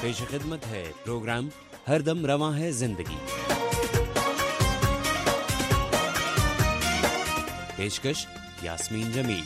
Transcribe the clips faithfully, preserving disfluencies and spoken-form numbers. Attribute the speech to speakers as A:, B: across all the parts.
A: پیش خدمت ہے پروگرام ہر دم رواں ہے زندگی. پیشکش یاسمین جمیل.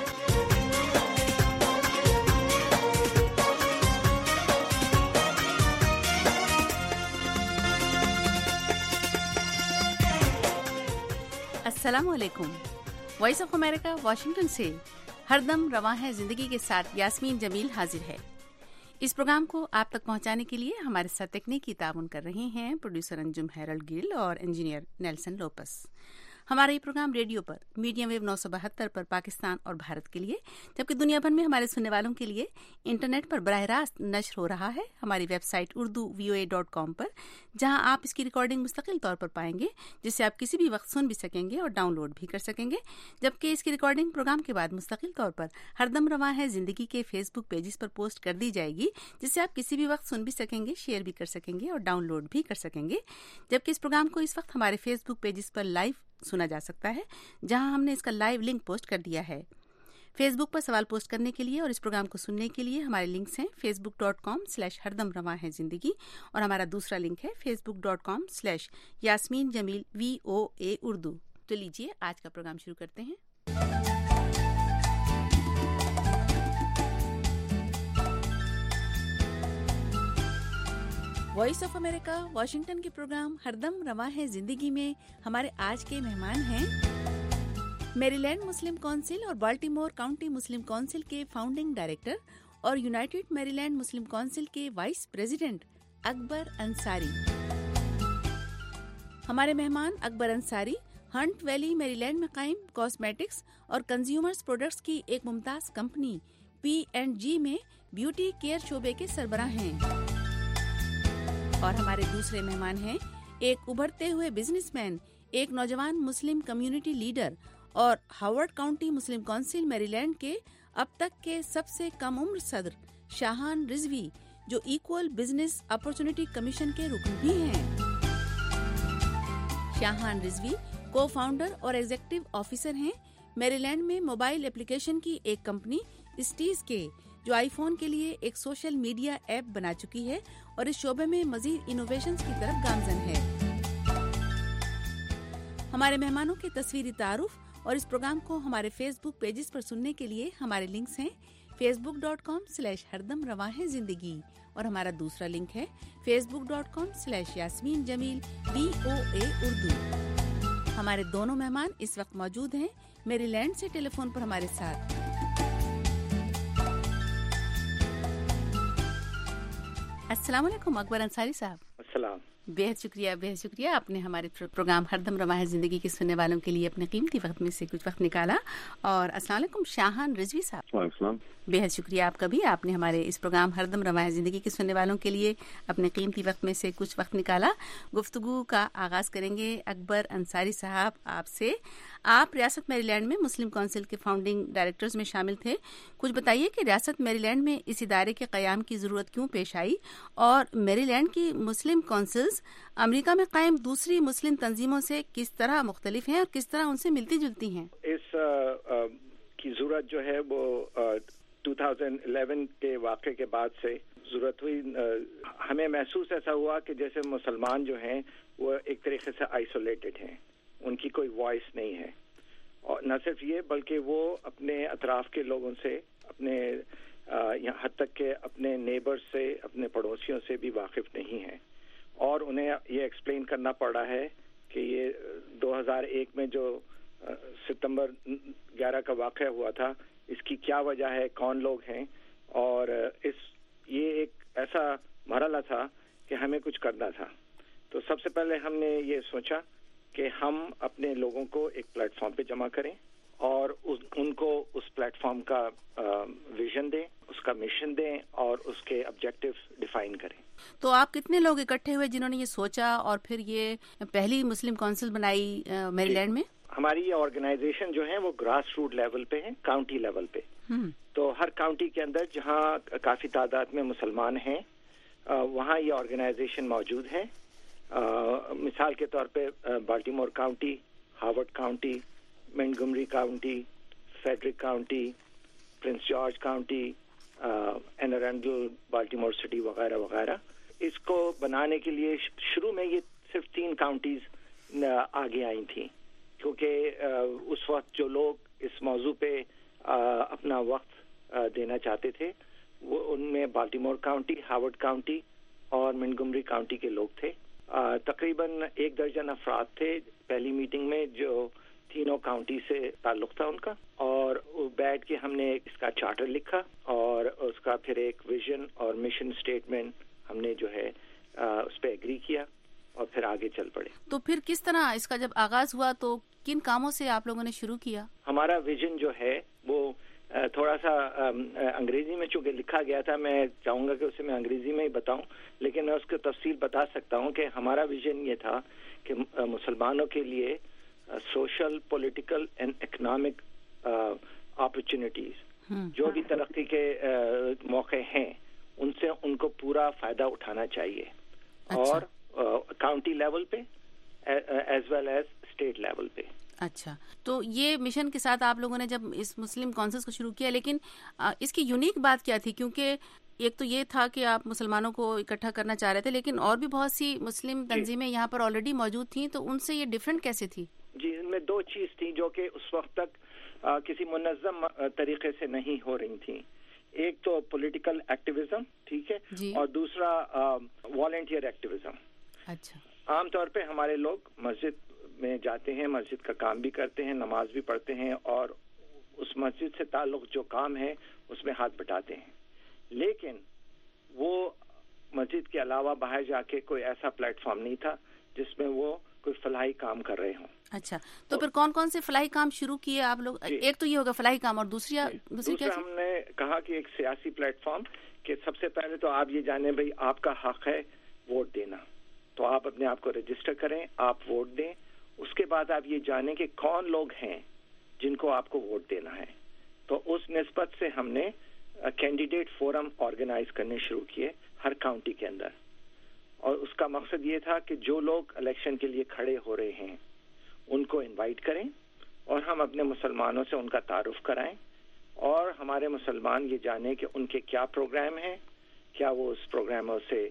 B: السلام علیکم. وائس آف امریکہ واشنگٹن سے ہر دم رواں ہے زندگی کے ساتھ یاسمین جمیل حاضر ہے. اس پروگرام کو آپ تک پہنچانے کے لیے ہمارے ساتھ تکنیکی تعاون کر رہے ہیں پروڈیوسر انجم ہیرلڈ گل اور انجینئر نیلسن لوپس. ہمارا یہ پروگرام ریڈیو پر میڈیم ویو نو سو بہتر پر پاکستان اور بھارت کے لیے، جبکہ دنیا بھر میں ہمارے سننے والوں کے لیے انٹرنیٹ پر براہ راست نشر ہو رہا ہے ہماری website Urdu V O A dot com پر، جہاں آپ اس کی ریکارڈنگ مستقل طور پر پائیں گے، جسے آپ کسی بھی وقت سن بھی سکیں گے اور ڈاؤن لوڈ بھی کر سکیں گے. جبکہ اس کی ریکارڈنگ پروگرام کے بعد مستقل طور پر ہر دم رواں ہے زندگی کے فیس بک پیجز پر پوسٹ کر دی جائے گی، جسے آپ کسی بھی وقت سن بھی سکیں گے، شیئر بھی کر سکیں گے اور ڈاؤن لوڈ بھی کر سکیں گے. جبکہ اس پروگرام کو اس وقت ہمارے فیس بک پیجز پر لائیو سنا جا سکتا ہے، جہاں ہم نے اس کا لائیو لنک پوسٹ کر دیا ہے. فیس بک پر سوال پوسٹ کرنے کے لیے اور اس پروگرام کو سننے کے لیے ہمارے لنکس ہیں Facebook dot com slash ہر دم رواں ہے زندگی، اور ہمارا دوسرا لنک ہے Facebook dot com slash Yasmeen Jamil V O A Urdu. تو لیجیے آج کا پروگرام شروع کرتے ہیں. وائس آف امریکہ واشنگٹن کے پروگرام ہر دم رواں ہے زندگی میں ہمارے آج کے مہمان ہیں میری لینڈ مسلم کونسل اور بالٹیمور کاؤنٹی مسلم کونسل کے فاؤنڈنگ ڈائریکٹر اور United Maryland Muslim council کے وائس پریزیڈنٹ اکبر انصاری. ہمارے مہمان Akbar Ansari Hunt Valley Maryland میں قائم کاسمیٹکس اور کنزیومرز پروڈکٹس کی ایک ممتاز کمپنی پی اینڈ جی میں بیوٹی کیئر شعبے کے سربراہ ہیں. اور ہمارے دوسرے مہمان ہیں ایک ابھرتے ہوئے بزنس مین، ایک نوجوان مسلم کمیونٹی لیڈر اور Howard county Muslim council Maryland کے اب تک کے سب سے کم عمر صدر شاہان رضوی، جو ایکول بزنس اپرچونٹی کمیشن کے رکن بھی ہیں. شاہان رضوی کو فاؤنڈر اور ایگزیکٹو آفیسر ہیں میری لینڈ میں موبائل اپلیکیشن کی ایک کمپنی اسٹیز کے، جو آئی فون کے لیے ایک سوشل میڈیا ایپ بنا چکی ہے اور اس شعبے میں مزید انوویشنز کی طرف گامزن ہے. ہمارے مہمانوں کے تصویری تعارف اور اس پروگرام کو ہمارے فیس بک پیجز پر سننے کے لیے ہمارے لنکس ہیں Facebook dot com slash ہر دم رواں ہے زندگی، اور ہمارا دوسرا لنک ہے Facebook dot com slash Yasmeen Jamil V O A Urdu. ہمارے دونوں مہمان اس وقت موجود ہیں میری لینڈ سے ٹیلی فون پر ہمارے ساتھ. السلام علیکم اکبر انصاری صاحب.
C: السلام.
B: بہت شکریہ بہت شکریہ آپ نے ہمارے پروگرام ہر دم رواں ہے زندگی کے سننے والوں کے لیے اپنے قیمتی وقت میں سے کچھ وقت نکالا. اور السلام علیکم شاہان رضوی صاحب.
C: وعلیکم السلام.
B: بہت شکریہ آپ کا بھی، آپ نے ہمارے اس پروگرام ہر دم رواں ہے زندگی کے سننے والوں کے لیے اپنے قیمتی وقت میں سے کچھ وقت نکالا. گفتگو کا آغاز کریں گے اکبر انصاری صاحب آپ سے. آپ ریاست میری لینڈ میں مسلم کونسل کے فاؤنڈنگ ڈائریکٹرز میں شامل تھے. کچھ بتائیے کہ ریاست میری لینڈ میں اس ادارے کے قیام کی ضرورت کیوں پیش آئی، اور میری لینڈ کی مسلم کونسلز امریکہ میں قائم دوسری مسلم تنظیموں سے کس طرح مختلف ہیں اور کس طرح ان سے ملتی جلتی ہیں.
C: اس کی ضرورت جو ہے وہ دو ہزار گیارہ کے واقعے کے بعد سے ضرورت ہوئی. ہمیں محسوس ایسا ہوا کہ جیسے مسلمان جو ہیں وہ ایک طریقے سے آئسولیٹڈ ہیں، ان کی کوئی وائس نہیں ہے، اور نہ صرف یہ بلکہ وہ اپنے اطراف کے لوگوں سے، اپنے یہاں حد تک کہ اپنے نیبر سے، اپنے پڑوسیوں سے بھی واقف نہیں ہیں. اور انہیں یہ ایکسپلین کرنا پڑا ہے کہ یہ دو ہزار ایک میں جو ستمبر گیارہ کا واقعہ ہوا تھا، اس کی کیا وجہ ہے، کون لوگ ہیں، اور اس یہ ایک ایسا مرحلہ تھا کہ ہمیں کچھ کرنا تھا. تو سب سے پہلے ہم نے یہ سوچا کہ ہم اپنے لوگوں کو ایک پلیٹ فارم پہ جمع کریں اور اس, ان کو اس پلیٹ فارم کا ویژن دیں، اس کا مشن دیں اور اس کے آبجیکٹو ڈیفائن کریں.
B: تو آپ کتنے لوگ اکٹھے ہوئے جنہوں نے یہ سوچا اور پھر یہ پہلی مسلم کونسل بنائی میری لینڈ میں؟
C: ہماری یہ آرگنائزیشن جو ہے وہ گراس روٹ لیول پہ ہے، کاؤنٹی لیول پہ. تو ہر کاؤنٹی کے اندر جہاں کافی تعداد میں مسلمان ہیں وہاں یہ آرگنائزیشن موجود ہے. مثال کے طور پہ Baltimore County, Howard County, Montgomery County, Frederick County, Prince George County, Anne Arundel, Baltimore City وغیرہ وغیرہ. اس کو بنانے کے لیے شروع میں یہ صرف تین کاؤنٹیز آگے آئی تھیں، کیونکہ اس وقت جو لوگ اس موضوع پہ اپنا وقت دینا چاہتے تھے وہ ان میں بالٹیمور کاؤنٹی، ہاورڈ کاؤنٹی اور منگمری کاؤنٹی کے لوگ تھے. تقریباً ایک درجن افراد تھے پہلی میٹنگ میں جو تینوں کاؤنٹی سے تعلق تھا ان کا، اور بیٹھ کے ہم نے اس کا چارٹر لکھا اور اس کا پھر ایک ویژن اور مشن اسٹیٹمنٹ ہم نے جو ہے اس پہ ایگری کیا اور پھر آگے چل پڑے.
B: تو پھر کس طرح اس کا جب آغاز ہوا تو کن کاموں سے آپ لوگوں نے شروع کیا؟
C: ہمارا ویژن جو ہے وہ تھوڑا سا انگریزی میں چونکہ لکھا گیا تھا، میں چاہوں گا کہ اسے میں انگریزی میں ہی بتاؤں، لیکن میں اس کی تفصیل بتا سکتا ہوں کہ ہمارا ویژن یہ تھا کہ مسلمانوں کے لیے social, political and economic opportunities, جو بھی ترقی کے موقع ہیں ان سے ان کو پورا فائدہ اٹھانا چاہیے. اور کاؤنٹی لیول پہ as well as state level پہ.
B: اچھا، تو یہ مشن کے ساتھ آپ لوگوں نے جب اس مسلم کونسلز کو شروع کیا، لیکن اس کی یونیک بات کیا تھی؟ کیونکہ ایک تو یہ تھا کہ آپ مسلمانوں کو اکٹھا کرنا چاہ رہے تھے، لیکن اور بھی بہت سی مسلم تنظیمیں یہاں پر آلریڈی موجود تھیں، تو ان سے یہ ڈفرینٹ کیسے تھی؟
C: جی، ان میں دو چیز تھی جو کہ اس وقت تک کسی منظم طریقے سے نہیں ہو رہی تھیں. ایک تو پولیٹیکل ایکٹیویزم، ٹھیک ہے، جی. اور دوسرا والنٹیئر ایکٹیویزم.
B: اچھا.
C: عام طور پہ ہمارے لوگ مسجد میں جاتے ہیں، مسجد کا کام بھی کرتے ہیں، نماز بھی پڑھتے ہیں، اور اس مسجد سے تعلق جو کام ہے اس میں ہاتھ بٹاتے ہیں. لیکن وہ مسجد کے علاوہ باہر جا کے کوئی ایسا پلیٹ فارم نہیں تھا جس میں وہ کوئی فلاحی کام کر رہے ہوں.
B: اچھا، تو پھر کون کون سے فلاحی کام شروع کیے آپ لوگ؟ جی. ایک تو یہ ہوگا فلاحی کام، اور دوسری
C: دوسری کیا؟ ہم نے کہا کہ ایک سیاسی پلیٹ فارم، کہ سب سے پہلے تو آپ یہ جانیں بھائی آپ کا حق ہے ووٹ دینا، تو آپ اپنے آپ کو رجسٹر کریں، آپ ووٹ دیں. اس کے بعد آپ یہ جانیں کہ کون لوگ ہیں جن کو آپ کو ووٹ دینا ہے. تو اس نسبت سے ہم نے کینڈیڈیٹ فورم آرگنائز کرنے شروع کیے ہر کاؤنٹی کے اندر، اور اس کا مقصد یہ تھا کہ جو لوگ الیکشن کے لیے کھڑے ہو رہے ہیں ان کو انوائٹ کریں، اور ہم اپنے مسلمانوں سے ان کا تعارف کرائیں، اور ہمارے مسلمان یہ جانیں کہ ان کے کیا پروگرام ہیں، کیا وہ اس پروگراموں سے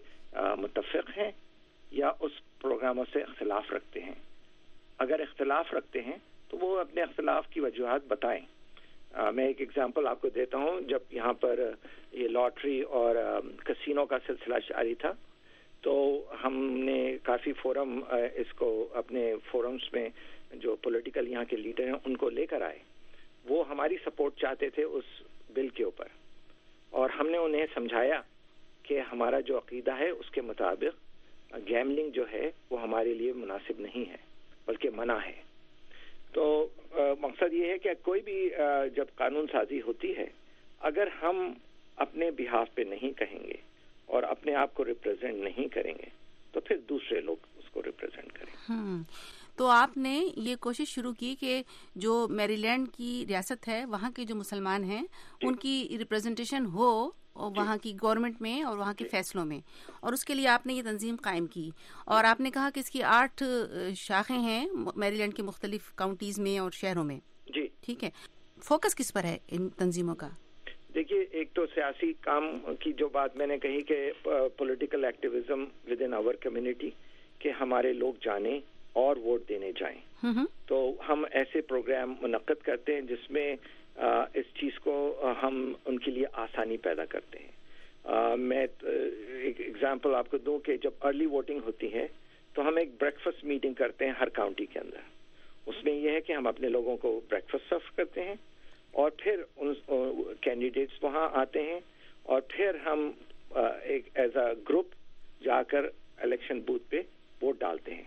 C: متفق ہیں یا اس پروگراموں سے اختلاف رکھتے ہیں. اگر اختلاف رکھتے ہیں تو وہ اپنے اختلاف کی وجوہات بتائیں. آ, میں ایک ایگزامپل آپ کو دیتا ہوں. جب یہاں پر یہ لاٹری اور کسینو کا سلسلہ جاری تھا تو ہم نے کافی فورم اس کو اپنے فورمز میں جو پولیٹیکل یہاں کے لیڈر ہیں ان کو لے کر آئے. وہ ہماری سپورٹ چاہتے تھے اس بل کے اوپر، اور ہم نے انہیں سمجھایا کہ ہمارا جو عقیدہ ہے اس کے مطابق گیملنگ جو ہے وہ ہمارے لیے مناسب نہیں ہے بلکہ منع ہے. تو مقصد یہ ہے کہ کوئی بھی جب قانون سازی ہوتی ہے، اگر ہم اپنے بہاف پہ نہیں کہیں گے اور اپنے آپ کو ریپرزینٹ نہیں کریں گے تو پھر دوسرے لوگ اس کو ریپرزینٹ کریں.
B: ہم تو آپ نے یہ کوشش شروع کی کہ جو میری لینڈ کی ریاست ہے وہاں کے جو مسلمان ہیں جی. ان کی ریپرزنٹیشن ہو اور وہاں کی گورنمنٹ میں اور وہاں کے فیصلوں میں، اور اس کے لیے آپ نے یہ تنظیم قائم کی. اور آپ نے کہا کہ اس کی آٹھ شاخیں ہیں میری لینڈ کے مختلف کاؤنٹیز میں اور شہروں میں.
C: جی
B: ٹھیک ہے، فوکس کس پر ہے ان تنظیموں کا؟
C: دیکھیے، ایک تو سیاسی کام کی جو بات میں نے کہی کہ political activism with in our community, کہ ہمارے لوگ جانیں اور ووٹ دینے جائیں. تو ہم ایسے پروگرام منعقد کرتے ہیں جس میں اس چیز کو ہم ان کے لیے آسانی پیدا کرتے ہیں. میں ایک ایگزامپل آپ کو دوں کہ جب ارلی ووٹنگ ہوتی ہے تو ہم ایک بریک فاسٹ میٹنگ کرتے ہیں ہر کاؤنٹی کے اندر. اس میں یہ ہے کہ ہم اپنے لوگوں کو بریک فاسٹ سرو کرتے ہیں، اور پھر ان کینڈیڈیٹس وہاں آتے ہیں، اور پھر ہم ایک ایز اے گروپ جا کر الیکشن بوتھ پہ ووٹ ڈالتے ہیں.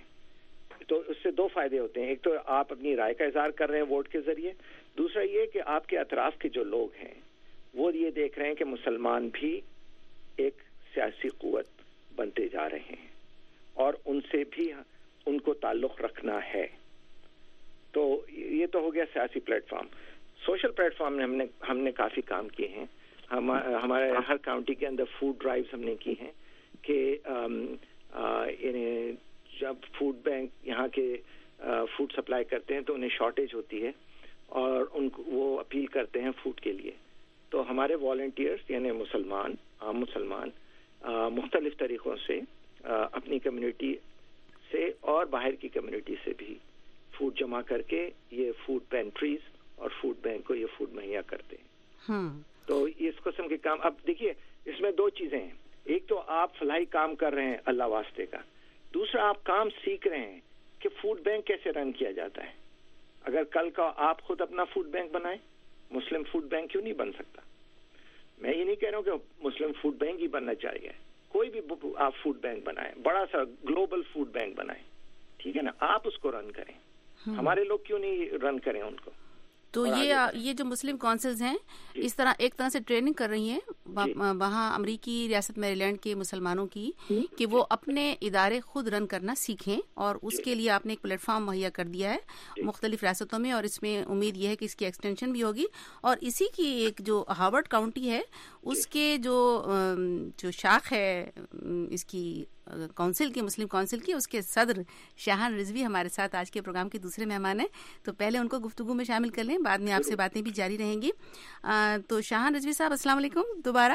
C: تو اس سے دو فائدے ہوتے ہیں. ایک تو آپ اپنی رائے کا اظہار کر رہے ہیں ووٹ کے ذریعے، دوسرا یہ کہ آپ کے اطراف کے جو لوگ ہیں وہ یہ دیکھ رہے ہیں کہ مسلمان بھی ایک سیاسی قوت بنتے جا رہے ہیں اور ان سے بھی ان کو تعلق رکھنا ہے. تو یہ تو ہو گیا سیاسی platform. Social platform میں ہم نے ہم نے کافی کام کیے ہیں. ہم ہمارے ہر کاؤنٹی کے اندر فوڈ ڈرائیوز ہم نے کی ہیں کہ جب فوڈ بینک یہاں کے فوڈ سپلائی کرتے ہیں تو انہیں شارٹیج ہوتی ہے اور ان کو وہ اپیل کرتے ہیں فوڈ کے لیے. تو ہمارے والنٹیئرس یعنی مسلمان عام مسلمان مختلف طریقوں سے اپنی کمیونٹی سے اور باہر کی کمیونٹی سے بھی فوڈ جمع کر کے یہ فوڈ پینٹریز اور فوڈ بینک کو یہ فوڈ مہیا کرتے ہیں. تو اس قسم کے کام, اب دیکھیے اس میں دو چیزیں ہیں. ایک تو آپ فلاحی کام کر رہے ہیں اللہ واسطے کا, دوسرا آپ کام سیکھ رہے ہیں کہ فوڈ بینک کیسے رن کیا جاتا ہے. اگر کل کا آپ خود اپنا فوڈ بینک بنائیں, مسلم فوڈ بینک کیوں نہیں بن سکتا؟ میں یہ نہیں کہہ رہا ہوں کہ مسلم فوڈ بینک ہی بننا چاہیے, کوئی بھی آپ فوڈ بینک بنائیں, بڑا سا گلوبل فوڈ بینک بنائیں, ٹھیک ہے نا, آپ اس کو رن کریں. ہمارے لوگ کیوں نہیں رن کریں ان کو؟
B: تو یہ یہ جو مسلم کونسلز ہیں اس طرح ایک طرح سے ٹریننگ کر رہی ہیں وہاں امریکی ریاست میری لینڈ کے مسلمانوں کی کہ وہ اپنے ادارے خود رن کرنا سیکھیں, اور اس کے لیے آپ نے ایک پلیٹ فارم مہیا کر دیا ہے مختلف ریاستوں میں, اور اس میں امید یہ ہے کہ اس کی ایکسٹینشن بھی ہوگی. اور اسی کی ایک جو ہارورڈ کاؤنٹی ہے اس کے جو جو شاخ ہے اس کی کونسل کی, مسلم کونسل کی, اس کے صدر شاہان رضوی ہمارے ساتھ آج کے پروگرام کے دوسرے مہمان ہیں. تو پہلے ان کو گفتگو میں شامل کر لیں, بعد میں آپ سے باتیں بھی جاری رہیں گی. تو شاہان رضوی صاحب السلام علیکم دوبارہ.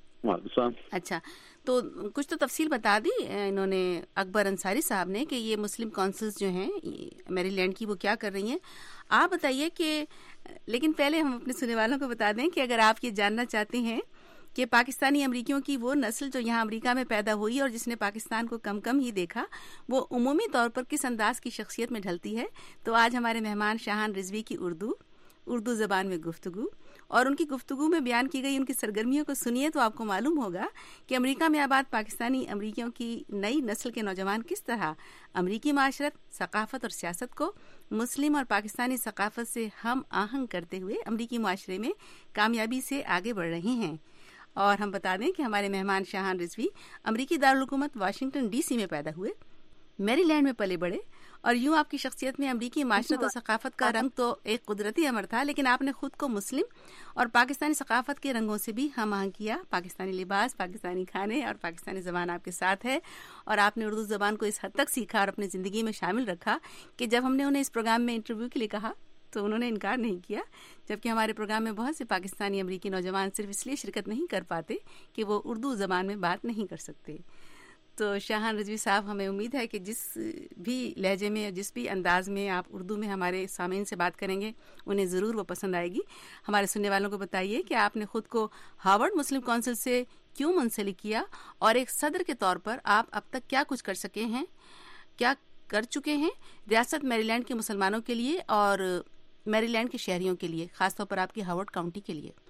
B: اچھا, تو کچھ تو تفصیل بتا دی انہوں نے اکبر انصاری صاحب نے کہ یہ مسلم کونسلز جو ہیں میری لینڈ کی وہ کیا کر رہی ہیں. آپ بتائیے کہ, لیکن پہلے ہم اپنے سننے والوں کو بتا دیں کہ اگر آپ یہ جاننا چاہتے ہیں کہ پاکستانی امریکیوں کی وہ نسل جو یہاں امریکہ میں پیدا ہوئی اور جس نے پاکستان کو کم کم ہی دیکھا, وہ عمومی طور پر کس انداز کی شخصیت میں ڈھلتی ہے, تو آج ہمارے مہمان شاہان رضوی کی اردو اردو زبان میں گفتگو اور ان کی گفتگو میں بیان کی گئی ان کی سرگرمیوں کو سنیے تو آپ کو معلوم ہوگا کہ امریکہ میں آباد پاکستانی امریکیوں کی نئی نسل کے نوجوان کس طرح امریکی معاشرت, ثقافت اور سیاست کو مسلم اور پاکستانی ثقافت سے ہم آہنگ کرتے ہوئے امریکی معاشرے میں کامیابی سے آگے بڑھ رہے ہیں. اور ہم بتا دیں کہ ہمارے مہمان شاہان رضوی امریکی دارالحکومت واشنگٹن ڈی سی میں پیدا ہوئے, میری لینڈ میں پلے بڑے, اور یوں آپ کی شخصیت میں امریکی معاشرت و ثقافت کا رنگ تو ایک قدرتی امر تھا, لیکن آپ نے خود کو مسلم اور پاکستانی ثقافت کے رنگوں سے بھی ہم آہنگ کیا. پاکستانی لباس, پاکستانی کھانے اور پاکستانی زبان آپ کے ساتھ ہے, اور آپ نے اردو زبان کو اس حد تک سیکھا اور اپنی زندگی میں شامل رکھا کہ جب ہم نے انہیں اس پروگرام میں انٹرویو کے لیے کہا تو انہوں نے انکار نہیں کیا, جبکہ ہمارے پروگرام میں بہت سے پاکستانی امریکی نوجوان صرف اس لیے شرکت نہیں کر پاتے کہ وہ اردو زبان میں بات نہیں کر سکتے. تو شاہان رضوی صاحب, ہمیں امید ہے کہ جس بھی لہجے میں, جس بھی انداز میں آپ اردو میں ہمارے سامعین سے بات کریں گے انہیں ضرور وہ پسند آئے گی. ہمارے سننے والوں کو بتائیے کہ آپ نے خود کو ہارورڈ مسلم کونسل سے کیوں منسلک کیا, اور ایک صدر کے طور پر آپ اب تک کیا کچھ کر سکے ہیں, کیا کر چکے ہیں ریاست میری لینڈ کے مسلمانوں کے لیے اور میری لینڈ کے شہریوں کے لیے, خاص طور پر آپ کی ہارورڈ کاؤنٹی کے لیے.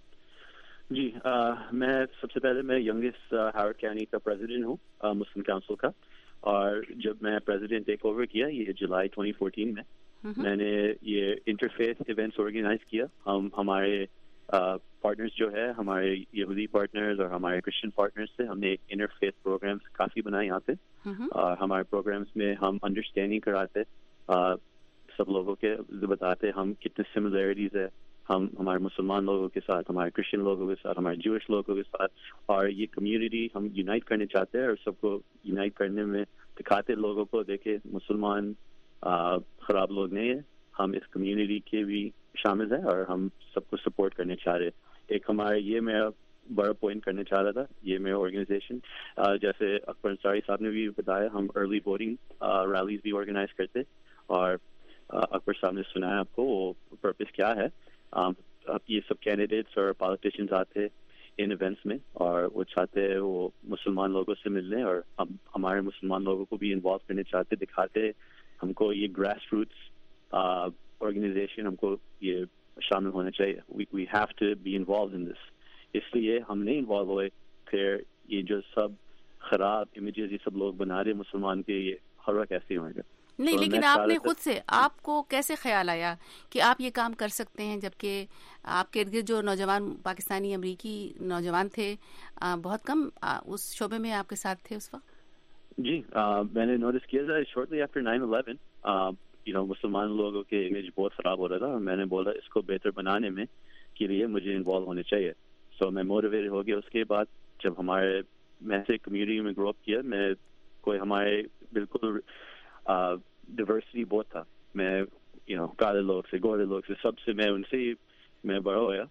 D: جی آ, میں سب سے پہلے میں ینگسٹ ہارورڈ کاؤنٹی کا پریزیڈنٹ ہوں آ, مسلم کونسل کا, اور جب میں پریزیڈنٹ ٹیک اوور کیا یہ جولائی ٹوئنٹی فورٹین میں, میں نے یہ انٹرفیتھ ایونٹس آرگنائز کیا. ہم ہمارے پارٹنرز جو ہے ہمارے یہودی پارٹنرز اور ہمارے کرسچن پارٹنرز سے ہم نے انٹرفیتھ پروگرامس کافی بنائے یہاں پہ, اور ہمارے پروگرامس میں ہم انڈرسٹینڈنگ کراتے سب لوگوں کے, بتاتے ہم کتنے سملیرٹیز ہے ہم ہمارے مسلمان لوگوں کے ساتھ, ہمارے کرسچن لوگوں کے ساتھ, ہمارے جوش لوگوں کے ساتھ, اور یہ کمیونٹی ہم یونائٹ کرنے چاہتے ہیں اور سب کو یونائٹ کرنے میں دکھاتے لوگوں کو, دیکھے مسلمان آ, خراب لوگ نہیں ہیں, ہم اس کمیونٹی کے بھی شامل ہیں اور ہم سب کو سپورٹ کرنے چاہ رہے. ایک ہمارے یہ میں بڑا پوائنٹ کرنے چاہ رہا تھا, یہ میرا آرگنائزیشن جیسے اکبر انصاری صاحب نے بھی بتایا, ہم ارلی ووٹنگ ریلیز بھی آرگنائز کرتے, اور اکبر صاحب نے سنایا آپ کو وہ پرپس کیا ہے. اب یہ سب کینڈیڈیٹس اور پالیٹیشینز آتے ان ایونٹس میں اور وہ چاہتے ہیں وہ مسلمان لوگوں سے ملنے, اور ہم ہمارے مسلمان لوگوں کو بھی انوالو کرنے چاہتے, دکھاتے ہم کو یہ گراس روٹس آرگنائزیشن, ہم کو یہ شامل ہونا چاہیے. We have to be involved in this. اس لیے ہم نہیں انوالو ہوئے, پھر یہ جو سب خراب امیجز یہ سب لوگ بنا رہے مسلمان کے, یہ ہر وقت ایسے ہی ہوں گے.
B: نہیں, لیکن آپ نے خود سے, آپ کو کیسے خیال آیا کہ آپ یہ کام کر سکتے ہیں, جبکہ آپ کے ارد گرد جو نوجوان پاکستانی امریکی نوجوان تھے بہت کم اس شعبے میں آپ کے ساتھ تھے اس وقت؟
D: جی میں نے نوٹس کیا تھا shortly after nine eleven you know مسلمان لوگوں کے امیج بہت خراب ہو رہا تھا, اور میں نے بولا اس کو بہتر بنانے میں کے لیے مجھے انوالو ہونے چاہیے. سو میں موٹیویٹ ہو گیا. اس کے بعد جب ہمارے میں سے کمیونٹی میں گرو اپ کیا, میں کوئی ہمارے بالکل ڈائیورسٹی بہت تھا, میں یو نو کالے لوگ سے, گورے لوگ سے, سب سے میں ان سے میں بڑا ہوا.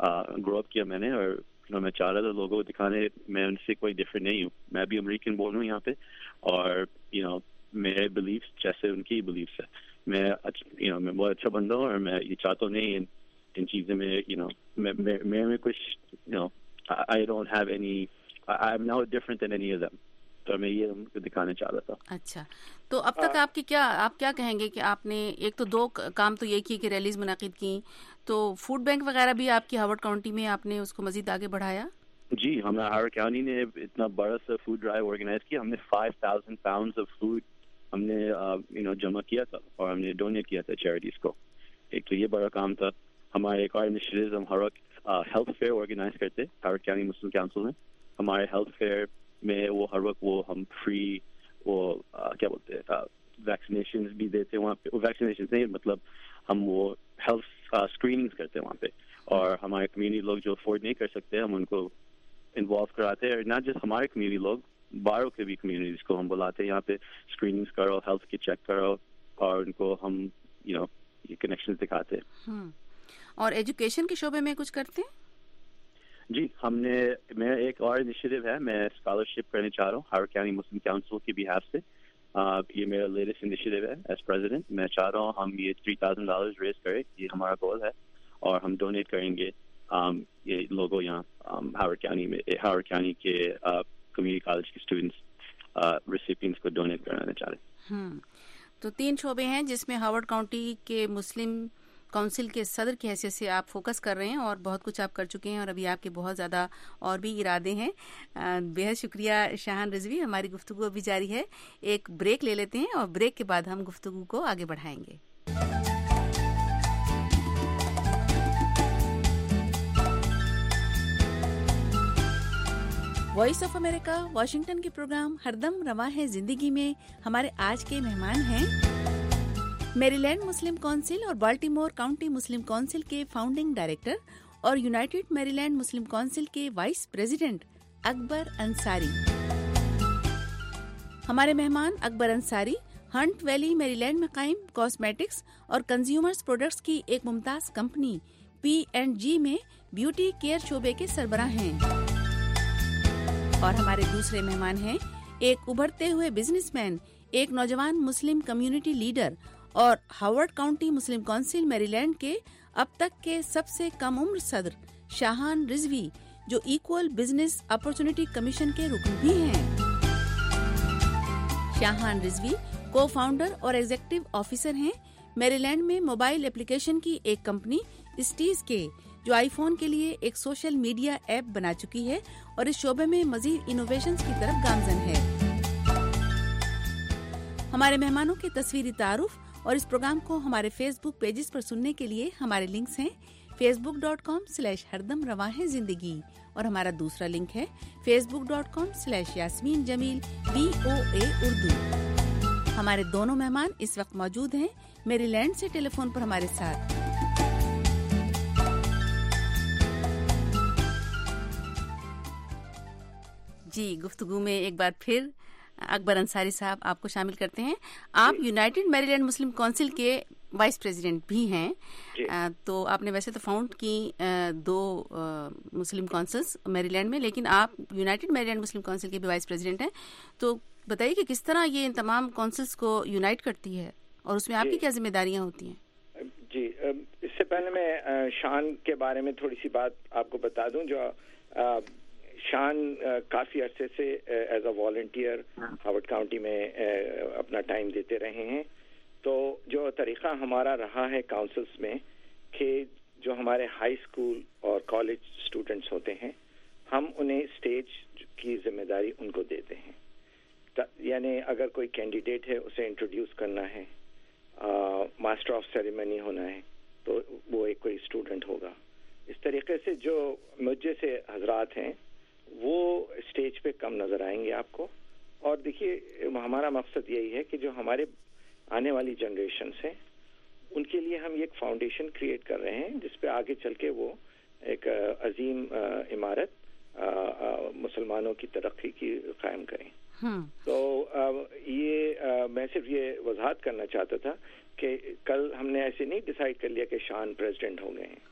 D: گرو اپ کیا میں نے, اور میں چاہ رہا تھا لوگوں کو دکھانے میں ان سے کوئی ڈفرینٹ نہیں ہوں, میں بھی امریکن بورن ہوں یہاں پہ, اور یو نو میرے بلیفس جیسے ان کی بلیفس ہے, میں یو نو میں بہت اچھا بندہ ہوں, اور میں یہ چاہتا ہوں نہیں ان چیزیں میں یو نو میرے میں کچھ you know I don't have any I am not different than any of them, تو میں یہ ان کو دکھانا چاہ رہا تھا.
B: اچھا, تو اب تک آپ کی کیا آپ کیا کہیں گے کہ آپ نے ایک تو دو کام تو یہ کی کہ ریلیز منعقد کی, تو فوڈ بینک وغیرہ بھی آپ کی ہاورڈ کاؤنٹی میں آپ نے اس کو مزید آگے بڑھایا؟
D: جی, ہمیں ہاورڈ کاؤنٹی نے اتنا بڑا سا فوڈ ڈرائیو آرگنائز کیا, ہم نے five thousand pounds of food ہم نے یو نو جمع کیا تھا اور ہم نے ڈونیٹ کیا تھا چیریٹیز کو. ایک تو یہ بڑا کام تھا. ہمارے ایک اور انیشیٹیو, ہم ہر وقت ہیلتھ فیئر آرگنائز کرتے ہاورڈ کاؤنٹی مسلم کونسل میں. ہمارے ہیلتھ فیئر میں وہ ہر وقت وہ ہم فری وہ کیا بولتے ہیں ویکسینیشن بھی دیتے وہاں پہ, ویکسینیشن نہیں مطلب ہم وہ ہیلتھ اسکریننگس کرتے ہیں وہاں پہ, اور ہمارے کمیونٹی لوگ جو افورڈ نہیں کر سکتے ہم ان کو انوالو کراتے ہیں, اور ناٹ جسٹ ہمارے کمیونٹی لوگ, باہروں کے بھی کمیونٹیز کو ہم بلاتے ہیں یہاں پہ اسکریننگس کرو, ہیلتھ کی چیک کرو, اور ان کو ہم یو نو یہ کنیکشن دکھاتے ہیں.
B: اور ایجوکیشن کے شعبے میں کچھ کرتے ہیں؟
D: جی, ہم نے میرا ایک اور انیشیٹو ہے, میں اسکالرشپ کرنے چاہ رہا ہوں ہاورڈ کاؤنٹی مسلم کونسل کی بہاف سے. یہ میرا لیٹسٹ انیشیٹو ہے ایز پریزیڈنٹ. میں چاہ رہا ہوں ہم یہ تھری تھاؤزینڈ ڈالرز ریز کریں, یہ ہمارا گول ہے, اور ہم ڈونیٹ کریں گے یہ لوگوں یہاں ہاورڈ کاؤنٹی میں, ہاورڈ کاؤنٹی کے کمیونٹی کالج کے اسٹوڈنٹس ریسیپینٹس کو ڈونیٹ کرانا چاہ رہے ہیں.
B: تو تین شعبے ہیں جس میں ہاورڈ کاؤنٹی کے مسلم کونسل کے صدر کی حیثیت سے آپ فوکس کر رہے ہیں, اور بہت کچھ آپ کر چکے ہیں, اور ابھی آپ کے بہت زیادہ اور بھی ارادے ہیں. بے حد شکریہ شاہان رضوی. ہماری گفتگو ابھی جاری ہے, ایک بریک لے لیتے ہیں اور بریک کے بعد ہم گفتگو کو آگے بڑھائیں گے. وائس آف امریکہ واشنگٹن کے پروگرام ہر دم رواں ہے زندگی میں ہمارے آج کے مہمان ہیں میری لینڈ مسلم کونسل اور بالٹیمور کاؤنٹی مسلم کونسل کے فاؤنڈنگ ڈائریکٹر اور United Maryland Muslim council کے وائس پریزیڈنٹ اکبر انصاری. ہمارے مہمان Akbar Ansari Hunt Valley Maryland میں قائم کاسمیٹکس اور کنزیومرز پروڈکٹس کی ایک ممتاز کمپنی پی اینڈ جی میں بیوٹی کیئر شعبے کے سربراہ ہیں. اور ہمارے دوسرے مہمان ہیں ایک ابھرتے ہوئے بزنس مین, ایک نوجوان مسلم کمیونٹی لیڈر اور Howard county Muslim council Maryland کے اب تک کے سب سے کم عمر صدر شاہان رضوی, جو ایکول بزنس اپرچونٹی کمیشن کے رکن بھی ہیں. شاہان رضوی کو فاؤنڈر اور ایگزیکٹو آفیسر ہیں میری لینڈ میں موبائل اپلیکیشن کی ایک کمپنی اسٹیز کے, جو آئی فون کے لیے ایک سوشل میڈیا ایپ بنا چکی ہے اور اس شعبے میں مزید انوویشنز کی طرف گامزن ہے. ہمارے مہمانوں کے تصویری تعارف اور اس پروگرام کو ہمارے فیس بک پیجز پر سننے کے لیے ہمارے لنکس ہیں Facebook dot com slash ہردم رواں ہے زندگی, اور ہمارا دوسرا لنک ہے Facebook dot com slash Yasmeen Jamil be O A Urdu. ہمارے دونوں مہمان اس وقت موجود ہیں میری لینڈ سے ٹیلی فون پر ہمارے ساتھ. جی, گفتگو میں ایک بار پھر اکبر انصاری صاحب آپ کو شامل کرتے ہیں. آپ United Maryland Muslim council کے وائس پریزیڈنٹ بھی ہیں. جی. تو آپ نے ویسے تو فاؤنڈ کی دو مسلم کونسلز میری لینڈ میں, لیکن آپ United Maryland Muslim council کے بھی وائس پریزیڈنٹ ہیں. تو بتائیے کہ کس طرح یہ ان تمام کونسلز کو یونائٹ کرتی ہے اور اس میں آپ کی کیا ذمہ داریاں ہوتی ہیں؟
C: جی, اس سے پہلے میں شان کے بارے میں تھوڑی سی بات آپ کو بتا دوں. جو شان کافی عرصے سے as a volunteer Howard County میں اپنا ٹائم دیتے رہے ہیں. تو جو طریقہ ہمارا رہا ہے کاؤنسلز میں کہ جو ہمارے ہائی اسکول اور کالج اسٹوڈنٹس ہوتے ہیں, ہم انہیں اسٹیج کی ذمہ داری ان کو دیتے ہیں. یعنی اگر کوئی کینڈیڈیٹ ہے اسے انٹروڈیوس کرنا ہے, ماسٹر آف سیریمنی ہونا ہے, تو وہ ایک کوئی اسٹوڈنٹ ہوگا. اس طریقے سے جو مجھے سے حضرات ہیں وہ اسٹیج پہ کم نظر آئیں گے آپ کو. اور دیکھیے, ہمارا مقصد یہی ہے کہ جو ہمارے آنے والی جنریشنس ہیں ان کے لیے ہم ایک فاؤنڈیشن کریٹ کر رہے ہیں جس پہ آگے چل کے وہ ایک عظیم عمارت مسلمانوں کی ترقی کی قائم کریں. تو یہ میں صرف یہ وضاحت کرنا چاہتا تھا کہ کل ہم نے ایسے نہیں ڈیسائیڈ کر لیا کہ شان پریزیڈنٹ ہو گئے ہیں.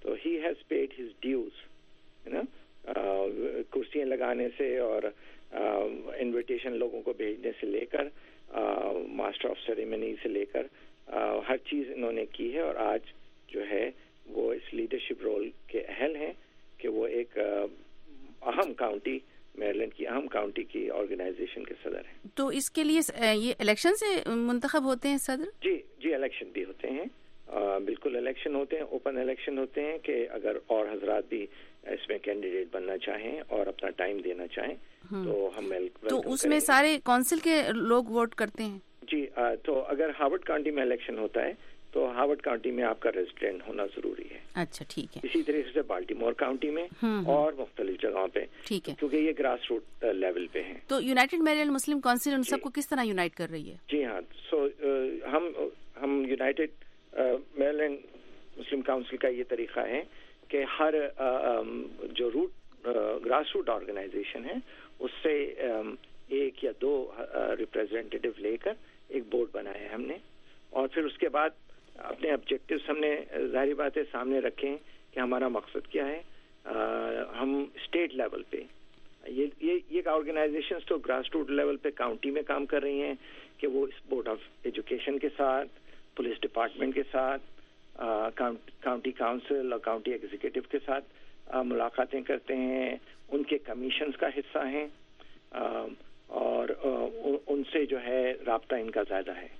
C: تو he has paid his dues, نا، کرسیاں لگانے سے اور انویٹیشن لوگوں کو بھیجنے سے لے کر ماسٹر آف سیریمنی سے لے کر ہر چیز انہوں نے کی ہے، اور آج جو ہے وہ اس لیڈرشپ رول کے اہل ہیں کہ وہ ایک اہم کاؤنٹی، میریلینڈ کی اہم کاؤنٹی کی آرگنائزیشن کے صدر ہیں۔
B: تو اس کے لیے یہ الیکشن سے منتخب ہوتے ہیں صدر؟
C: جی جی الیکشن بھی ہوتے ہیں، بالکل الیکشن ہوتے ہیں، اوپن الیکشن ہوتے ہیں کہ اگر اور حضرات بھی اس میں کینڈیڈیٹ بننا چاہیں اور اپنا ٹائم دینا چاہیں تو ہم
B: تو اس میں سارے کونسل کے لوگ ووٹ کرتے ہیں؟ جی،
C: تو اگر ہارورڈ کاؤنٹی میں الیکشن ہوتا ہے تو ہارورڈ کاؤنٹی میں آپ کا ریزیڈنٹ ہونا ضروری ہے۔
B: اچھا ٹھیک ہے۔
C: اسی طریقے سے بالٹیمور کاؤنٹی میں اور مختلف جگہوں پہ،
B: ٹھیک ہے،
C: کیونکہ یہ گراس روٹ لیول پہ ہیں۔
B: تو یونائیٹڈ میریلینڈ مسلم کونسل ان سب کو کس طرح یونائٹ کر رہی ہے؟
C: جی ہاں، سو ہم ہم یونائیٹڈ میریلینڈ مسلم کاؤنسل کا یہ طریقہ ہے کہ ہر جو روٹ گراس روٹ آرگنائزیشن ہے اس سے ایک یا دو ریپریزنٹیٹیو لے کر ایک بورڈ بنایا ہے ہم نے، اور پھر اس کے بعد اپنے آبجیکٹیوز ہم نے ظاہری بات ہے سامنے رکھے کہ ہمارا مقصد کیا ہے۔ ہم اسٹیٹ لیول پہ یہ یہ یہ آرگنائزیشنز تو گراس روٹ لیول پہ کاؤنٹی میں کام کر رہی ہیں کہ وہ اس بورڈ آف ایجوکیشن کے ساتھ، پولیس ڈپارٹمنٹ کے ساتھ، کاؤنٹی کاؤنسل اور کاؤنٹی ایگزیکٹو کے ساتھ ملاقاتیں کرتے ہیں، ان کے کمیشنز کا حصہ ہیں، اور ان سے جو ہے رابطہ ان کا زیادہ ہے۔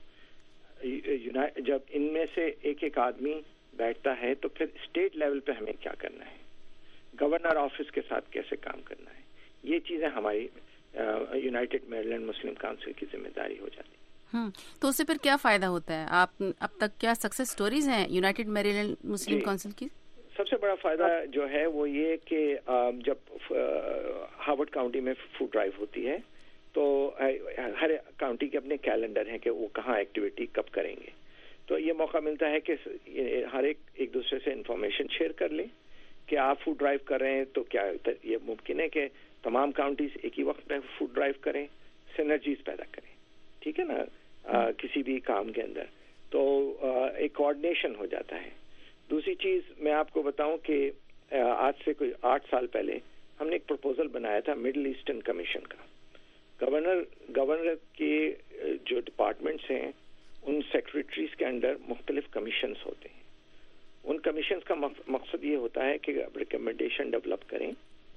C: جب ان میں سے ایک ایک آدمی بیٹھتا ہے تو پھر اسٹیٹ لیول پہ ہمیں کیا کرنا ہے، گورنر آفس کے ساتھ کیسے کام کرنا ہے، یہ چیزیں ہماری یونائیٹڈ میریلینڈ مسلم کاؤنسل کی ذمہ داری ہو جاتی ہے۔
B: ہوں تو اس سے پھر کیا فائدہ ہوتا ہے؟ آپ اب تک کیا سکسیس سٹوریز ہیں یونائیٹڈ میریلینڈ مسلم کاؤنسل کی؟
C: سب سے بڑا فائدہ جو ہے وہ یہ کہ جب ہارورڈ کاؤنٹی میں فوڈ ڈرائیو ہوتی ہے تو ہر کاؤنٹی کے اپنے کیلنڈر ہیں کہ وہ کہاں ایکٹیویٹی کب کریں گے، تو یہ موقع ملتا ہے کہ ہر ایک ایک دوسرے سے انفارمیشن شیئر کر لیں کہ آپ فوڈ ڈرائیو کر رہے ہیں تو کیا یہ ممکن ہے کہ تمام کاؤنٹیز ایک ہی وقت میں فوڈ ڈرائیو کریں، سینرجیز پیدا کریں، ٹھیک ہے نا، کسی بھی کام کے اندر، تو ایک کوآرڈینیشن ہو جاتا ہے۔ دوسری چیز میں آپ کو بتاؤں کہ آج سے کوئی آٹھ سال پہلے ہم نے ایک پروپوزل بنایا تھا مڈل ایسٹرن کمیشن کا۔ گورنر گورنر کے جو ڈپارٹمنٹس ہیں ان سیکریٹریز کے انڈر مختلف کمیشنز ہوتے ہیں، ان کمیشنز کا مقصد یہ ہوتا ہے کہ ریکمنڈیشن ڈیولپ کریں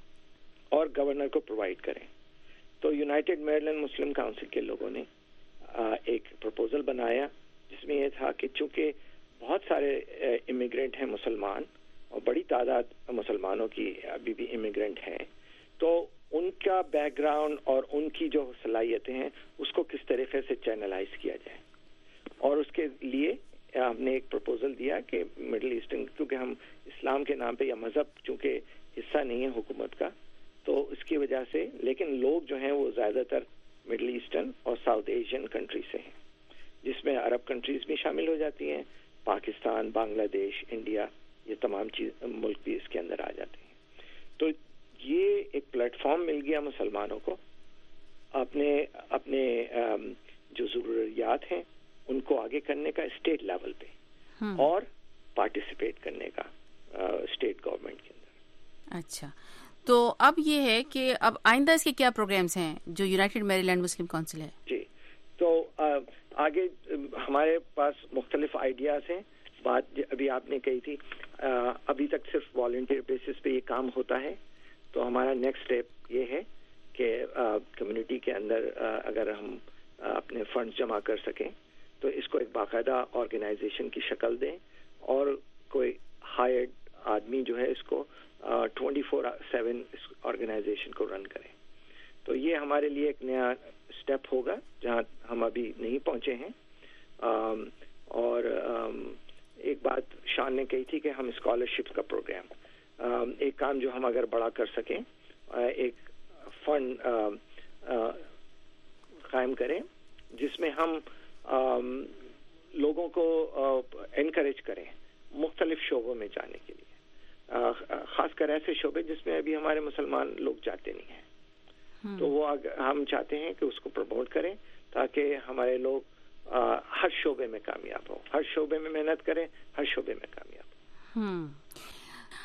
C: اور گورنر کو پرووائڈ کریں۔ تو یونائیٹڈ میریلینڈ مسلم کاؤنسل کے لوگوں نے ایک پروپوزل بنایا جس میں یہ تھا کہ چونکہ بہت سارے امیگرینٹ ہیں مسلمان اور بڑی تعداد مسلمانوں کی ابھی بھی امیگرینٹ ہیں، تو ان کا بیک گراؤنڈ اور ان کی جو صلاحیتیں ہیں اس کو کس طریقے سے چینلائز کیا جائے، اور اس کے لیے ہم نے ایک پروپوزل دیا کہ مڈل ایسٹرن، کیونکہ ہم اسلام کے نام پہ یا مذہب چونکہ حصہ نہیں ہے حکومت کا، تو اس کی وجہ سے، لیکن لوگ جو ہیں وہ زیادہ تر مڈل ایسٹرن اور ساؤتھ ایشین کنٹری سے ہیں، جس میں عرب کنٹریز بھی شامل ہو جاتی ہیں، پاکستان، بنگلہ دیش، انڈیا، یہ تمام چیز ملک بھی اس کے اندر آ جاتے ہیں۔ تو یہ ایک پلیٹ فارم مل گیا مسلمانوں کو اپنے اپنے جو ضروریات ہیں ان کو آگے کرنے کا اسٹیٹ لیول پہ، اور پارٹیسپیٹ کرنے کا اسٹیٹ گورنمنٹ کے اندر۔
B: اچھا، تو اب یہ ہے کہ اب آئندہ اس کے کیا پروگرامز ہیں جو یونائیٹڈ میریلینڈ مسلم کونسل ہے؟
C: جی، تو آگے ہمارے پاس مختلف آئیڈیاز ہیں۔ بات ابھی آپ نے کہی تھی ابھی تک صرف والنٹیئر بیسس پہ یہ کام ہوتا ہے، تو ہمارا نیکسٹ اسٹیپ یہ ہے کہ کمیونٹی کے اندر اگر ہم اپنے فنڈز جمع کر سکیں تو اس کو ایک باقاعدہ آرگنائزیشن کی شکل دیں، اور کوئی ہائرڈ آدمی جو ہے اس کو ٹوینٹی فور سیون اس آرگنائزیشن کو رن کریں۔ تو یہ ہمارے لیے ایک نیا اسٹیپ ہوگا جہاں ہم ابھی نہیں پہنچے ہیں۔ اور ایک بات شان نے کہی تھی کہ ہم اسکالرشپ کا پروگرام، ایک کام جو ہم اگر بڑا کر سکیں، ایک فنڈ قائم کریں جس میں ہم لوگوں کو انکریج کریں مختلف شعبوں میں جانے کے لیے، خاص کر ایسے شعبے جس میں ابھی ہمارے مسلمان لوگ جاتے نہیں ہیں، تو وہ ہم چاہتے ہیں کہ اس کو پروموٹ کریں تاکہ ہمارے لوگ ہر شعبے میں کامیاب ہوں، ہر شعبے میں محنت کریں، ہر شعبے میں کامیاب ہوں۔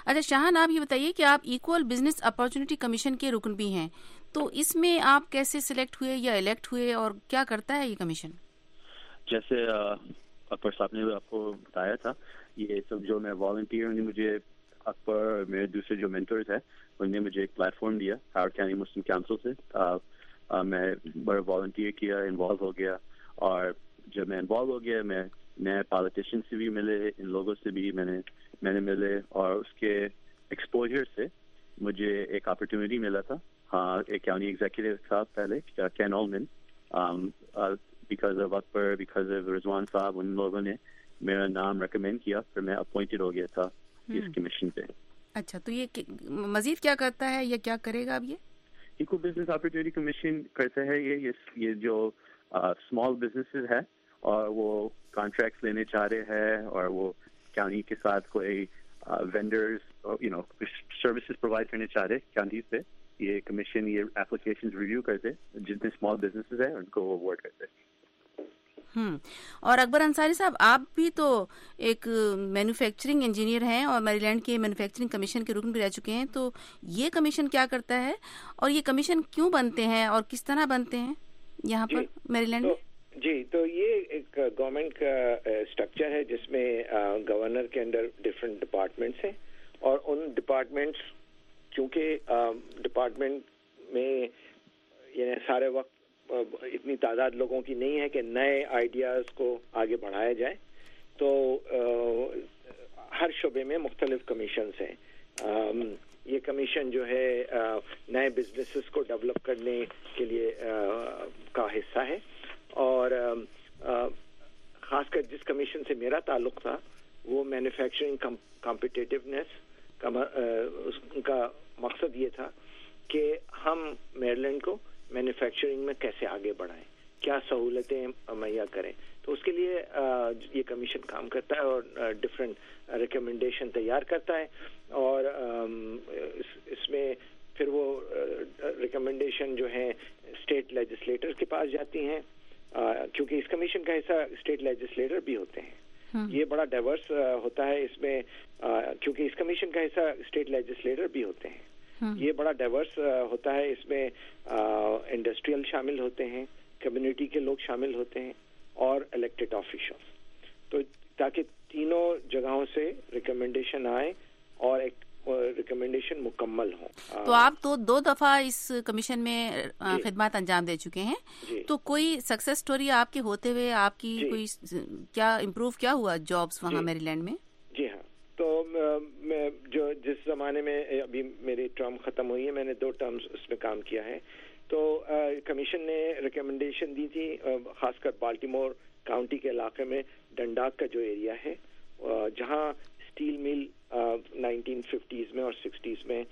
B: اچھا شاہان، آپ یہ بتائیے کہ آپ ایکول بزنس اپارچونٹی کمیشن کے رکن بھی ہیں، تو اس میں آپ کیسے سلیکٹ ہوئے یا الیکٹ ہوئے اور کیا کرتا ہے یہ کمیشن؟
D: جیسے اکبر صاحب نے آپ کو بتایا تھا، یہ سب جو میں والنٹیئر نے مجھے اکبر میرے دوسرے جو مینٹرز ہیں انہوں نے مجھے ایک پلیٹ فارم دیا ہاورڈ کینٹی مسلم کونسل سے. آ, آ, میں بڑا والنٹیئر کیا، انوالو ہو گیا، اور جب میں انوالو ہو گیا میں نئے پالیٹیشین سے بھی ملے، ان لوگوں سے بھی میں نے میں نے ملے، اور اس کے ایکسپوجر سے مجھے ایک اپرچونیٹی ملا تھا. ہاں، ایک کاؤنٹی ایگزیکٹو تھا پہلے Ken Ulman, because of Akbar, because of Rizwan صاحب، ان لوگوں نے میرا نام ریکمینڈ کیا، پھر میں اپوائنٹڈ ہو گیا تھا اس کمیشن پہ. اچھا،
B: تو یہ مزید کیا کرتا ہے یا کیا کرے گا اب یہ؟
D: ایکو بزنس اپرچونٹی کمیشن کرتا ہے یہ یہ جو اسمال بزنسز ہے اور وہ کانٹریکٹس لینے چاہ رہے ہیں اور وہ کاؤنٹی کے ساتھ کوئی vendors you know services provide کرنے چاہ رہے کاؤنٹیز پہ، یہ کمیشن یہ اپلیکیشن ریویو کرتے جتنے اسمال بزنسز ہیں ان کو وہ اوارڈ کرتے.
B: ہوں اور اکبر انصاری صاحب، آپ بھی تو ایک مینوفیکچرنگ انجینئر ہیں اور میری لینڈ کے مینوفیکچرنگ کمیشن کے رکن بھی رہ چکے ہیں، تو یہ کمیشن کیا کرتا ہے اور یہ کمیشن کیوں بنتے ہیں اور کس طرح بنتے ہیں یہاں پر میری لینڈ میں؟
C: جی، تو یہ ایک گورنمنٹ کا اسٹرکچر ہے جس میں گورنر کے انڈر ڈفرینٹ ڈپارٹمنٹس ہیں، اور ان ڈپارٹمنٹس چونکہ ڈپارٹمنٹ میں یعنی سارے وقت اتنی تعداد لوگوں کی نہیں ہے کہ نئے آئیڈیاز کو آگے بڑھایا جائے، تو ہر شعبے میں مختلف کمیشنز ہیں. یہ کمیشن جو ہے نئے بزنسز کو ڈیولپ کرنے کے لیے کا حصہ ہے، اور خاص کر جس کمیشن سے میرا تعلق تھا وہ مینوفیکچرنگ کمپیٹیٹیونیس کا ان کا مقصد یہ تھا کہ ہم میریلینڈ کو مینوفیکچرنگ میں کیسے آگے بڑھائیں، کیا سہولتیں مہیا کریں. تو اس کے لیے یہ کمیشن کام کرتا ہے اور ڈفرینٹ ریکمنڈیشن تیار کرتا ہے، اور اس میں پھر وہ ریکمنڈیشن جو ہیں اسٹیٹ لیجسلیٹر کے پاس جاتی ہیں، کیونکہ اس کمیشن کا حصہ اسٹیٹ لیجسلیٹر بھی ہوتے ہیں. یہ بڑا ڈائیورس ہوتا ہے اس میں، کیونکہ اس کمیشن کا حصہ اسٹیٹ لیجسلیٹر بھی ہوتے ہیں. یہ بڑا ڈائیورس ہوتا ہے، اس میں انڈسٹریل شامل ہوتے ہیں، کمیونٹی کے لوگ شامل ہوتے ہیں، اور الیکٹڈ آفیشلز، تو تاکہ تینوں جگہوں سے ریکمنڈیشن آئے اور ایک ریکمنڈیشن مکمل ہوں.
B: تو آپ تو دو دفعہ اس کمیشن میں خدمات انجام دے چکے ہیں، تو کوئی سکسیس سٹوری آپ کے ہوتے ہوئے آپ کی کوئی کیا امپروو کیا ہوا جابس وہاں میری لینڈ میں؟
C: جی ہاں، تو میں جو جس زمانے میں ابھی میری ٹرم ختم ہوئی ہے، میں نے دو ٹرمز اس میں کام کیا ہے. تو کمیشن نے ریکمنڈیشن دی تھی، خاص کر بالٹیمور کاؤنٹی کے علاقے میں ڈنڈاک کا جو ایریا ہے، جہاں اسٹیل مل نائنٹین ففٹیز میں اور سکسٹیز میں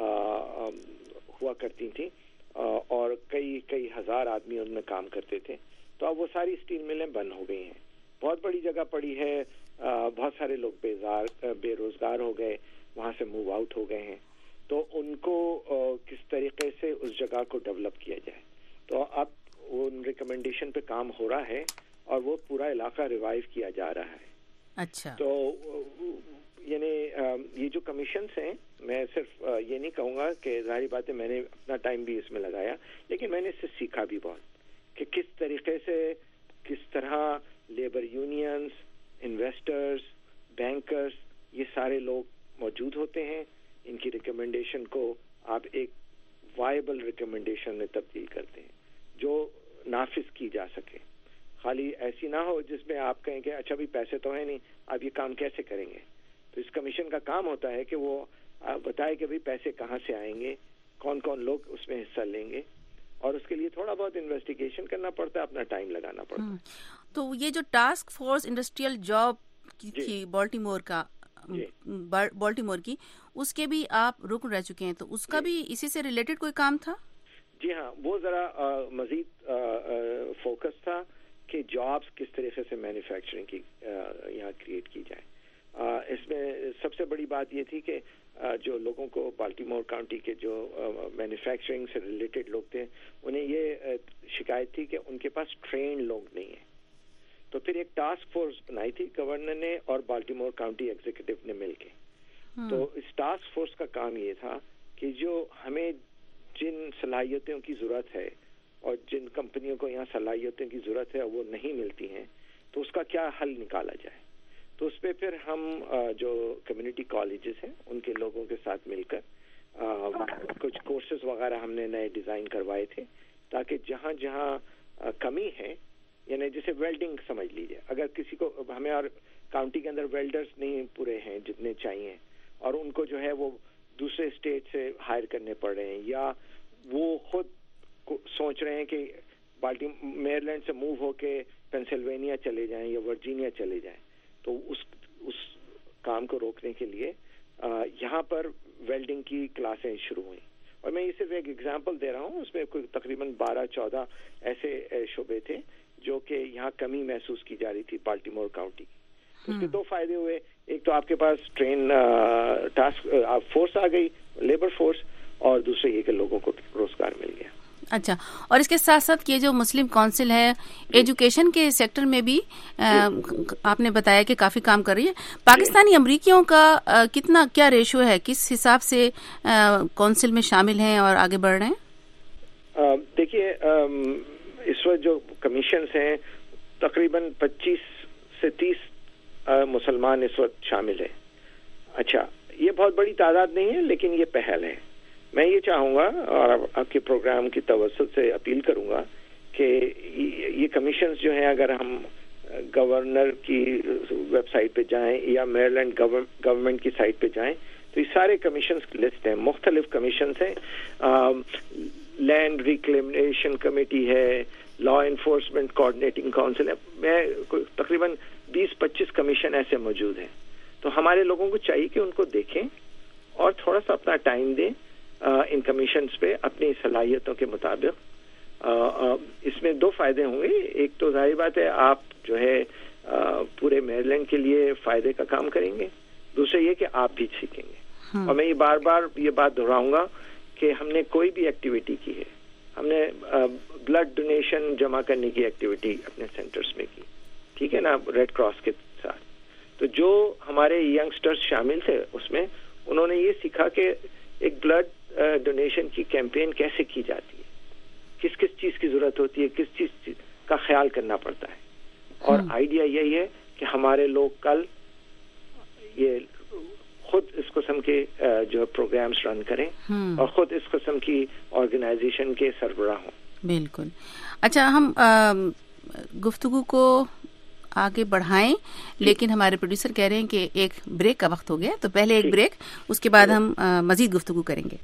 C: ہوا کرتی تھیں، اور کئی کئی ہزار آدمی ان میں کام کرتے تھے. تو اب وہ ساری اسٹیل ملیں بند ہو گئی ہیں. بہت بڑی جگہ پڑی ہے، بہت سارے لوگ بیزار بے روزگار ہو گئے، وہاں سے موو آؤٹ ہو گئے ہیں. تو ان کو کس طریقے سے اس جگہ کو ڈیولپ کیا جائے، تو اب ان ریکمنڈیشن پہ کام ہو رہا ہے اور وہ پورا علاقہ ریوائیو کیا جا رہا ہے.
B: اچھا،
C: تو یعنی یہ جو کمیشنز ہیں، میں صرف یہ نہیں کہوں گا کہ ظاہری بات ہے میں نے اپنا ٹائم بھی اس میں لگایا، لیکن میں نے اس سے سیکھا بھی بہت کہ کس طریقے سے کس طرح لیبر یونینز، انویسٹرز، بینکرز، یہ سارے لوگ موجود ہوتے ہیں. ان کی ریکمنڈیشن کو آپ ایک وائبل ریکمنڈیشن میں تبدیل کرتے ہیں جو نافذ کی جا سکے. خالی ایسی نہ ہو جس میں آپ کہیں کہ اچھا بھی پیسے تو ہیں نہیں، آپ یہ کام کیسے کریں گے. تو اس کمیشن کا کام ہوتا ہے کہ وہ بتائے کہ بھئی پیسے کہاں سے آئیں گے، کون کون لوگ اس میں حصہ لیں گے، اور اس کے لیے تھوڑا بہت انویسٹیگیشن کرنا پڑتا ہے، اپنا ٹائم لگانا پڑتا ہے.
B: تو یہ جو ٹاسک فورس انڈسٹریل جاب کی تھی بالٹیمور کا بالٹیمور کی، اس کے بھی آپ رکن رہ چکے ہیں، تو اس کا بھی اسی سے ریلیٹڈ کوئی کام تھا؟
C: جی ہاں، وہ ذرا مزید فوکس تھا کہ جابس کس طریقے سے مینوفیکچرنگ کی یہاں کریٹ کی جائے. اس میں سب سے بڑی بات یہ تھی کہ جو لوگوں کو بالٹیمور کاؤنٹی کے جو مینوفیکچرنگ سے ریلیٹڈ لوگ تھے، انہیں یہ شکایت تھی کہ ان کے پاس ٹرینڈ لوگ نہیں ہیں. تو پھر ایک ٹاسک فورس بنائی تھی گورنر نے اور بالٹیمور کاؤنٹی ایگزیکٹو نے مل کے، تو اس ٹاسک فورس کا کام یہ تھا کہ جو ہمیں جن صلاحیتوں کی ضرورت ہے اور جن کمپنیوں کو یہاں صلاحیتوں کی ضرورت ہے وہ نہیں ملتی ہیں, تو اس کا کیا حل نکالا جائے. تو اس پہ پھر ہم جو کمیونٹی کالجز ہیں ان کے لوگوں کے ساتھ مل کر کچھ کورسز وغیرہ ہم نے نئے ڈیزائن کروائے تھے, تاکہ جہاں جہاں کمی ہے, یعنی جیسے ویلڈنگ سمجھ لیجیے, اگر کسی کو, ہمیں اور کاؤنٹی کے اندر ویلڈرز نہیں پورے ہیں جتنے چاہیے, اور ان کو جو ہے وہ دوسرے اسٹیٹ سے ہائر کرنے پڑ رہے ہیں, یا وہ خود سوچ رہے ہیں کہ بالٹی میرلینڈ سے موو ہو کے پینسلوینیا چلے جائیں یا ورجینیا چلے جائیں, تو اس اس کام کو روکنے کے لیے یہاں پر ویلڈنگ کی کلاسیں شروع ہوئیں. اور میں یہ صرف ایک ایگزامپل دے رہا ہوں, اس میں کوئی تقریباً بارہ چودہ ایسے شعبے تھے جو کہ یہاں کمی محسوس کی جا رہی تھی بالٹیمور کاؤنٹی کی. اس کے دو فائدے ہوئے, ایک تو آپ کے پاس ٹرین ٹاسک فورس آ گئی, لیبر فورس, اور دوسرے یہ کہ لوگوں کو روزگار مل گیا.
B: اچھا, اور اس کے ساتھ ساتھ یہ جو مسلم کونسل ہے ایجوکیشن کے سیکٹر میں بھی آپ نے بتایا کہ کافی کام کر رہی ہے. پاکستانی امریکیوں کا کتنا کیا ریشو ہے, کس حساب سے کونسل میں شامل ہیں اور آگے بڑھ رہے ہیں؟
C: دیکھیے, اس وقت جو کمیشنز ہیں تقریباً پچیس سے تیس مسلمان اس وقت شامل ہیں. اچھا, یہ بہت بڑی تعداد نہیں ہے, لیکن یہ پہل ہے. میں یہ چاہوں گا اور آپ کے پروگرام کی توسط سے اپیل کروں گا کہ یہ کمیشنز جو ہیں, اگر ہم گورنر کی ویب سائٹ پہ جائیں یا میریلینڈ گورنمنٹ کی سائٹ پہ جائیں, تو یہ سارے کمیشنز کی لسٹ ہیں, مختلف کمیشنز ہیں. لینڈ ریکلیمیشن کمیٹی ہے, لا انفورسمنٹ کوآرڈینیٹنگ کونسل ہے, میں تقریباً بیس پچیس کمیشن ایسے موجود ہیں. تو ہمارے لوگوں کو چاہیے کہ ان کو دیکھیں اور تھوڑا سا اپنا ٹائم دیں ان کمیشنز پہ اپنی صلاحیتوں کے مطابق. اس میں دو فائدے ہوں گے, ایک تو ظاہر بات ہے آپ جو ہے پورے میریلینڈ کے لیے فائدے کا کام کریں گے, دوسرے یہ کہ آپ بھی سیکھیں گے. اور میں یہ بار بار یہ بات دہراؤں گا کہ ہم نے کوئی بھی ایکٹیویٹی کی ہے, ہم نے بلڈ ڈونیشن جمع کرنے کی ایکٹیویٹی اپنے سینٹرز میں کی, ٹھیک ہے نا, ریڈ کراس کے ساتھ. تو جو ہمارے ینگسٹرز شامل تھے اس میں, انہوں نے یہ سیکھا کہ ایک بلڈ ڈونیشن کی کیمپین کیسے کی جاتی ہے, کس کس چیز کی ضرورت ہوتی ہے, کس چیز کا خیال کرنا پڑتا ہے. اور آئیڈیا یہی ہے کہ ہمارے لوگ کل یہ خود اس قسم کے جو پروگرامز رن کریں اور خود اس قسم کی آرگنائزیشن کے سربراہ ہوں.
B: بالکل. اچھا, ہم گفتگو کو آگے بڑھائیں, لیکن ہمارے پروڈیوسر کہہ رہے ہیں کہ ایک بریک کا وقت ہو گیا, تو پہلے ایک بریک, اس کے بعد ہم مزید گفتگو کریں گے.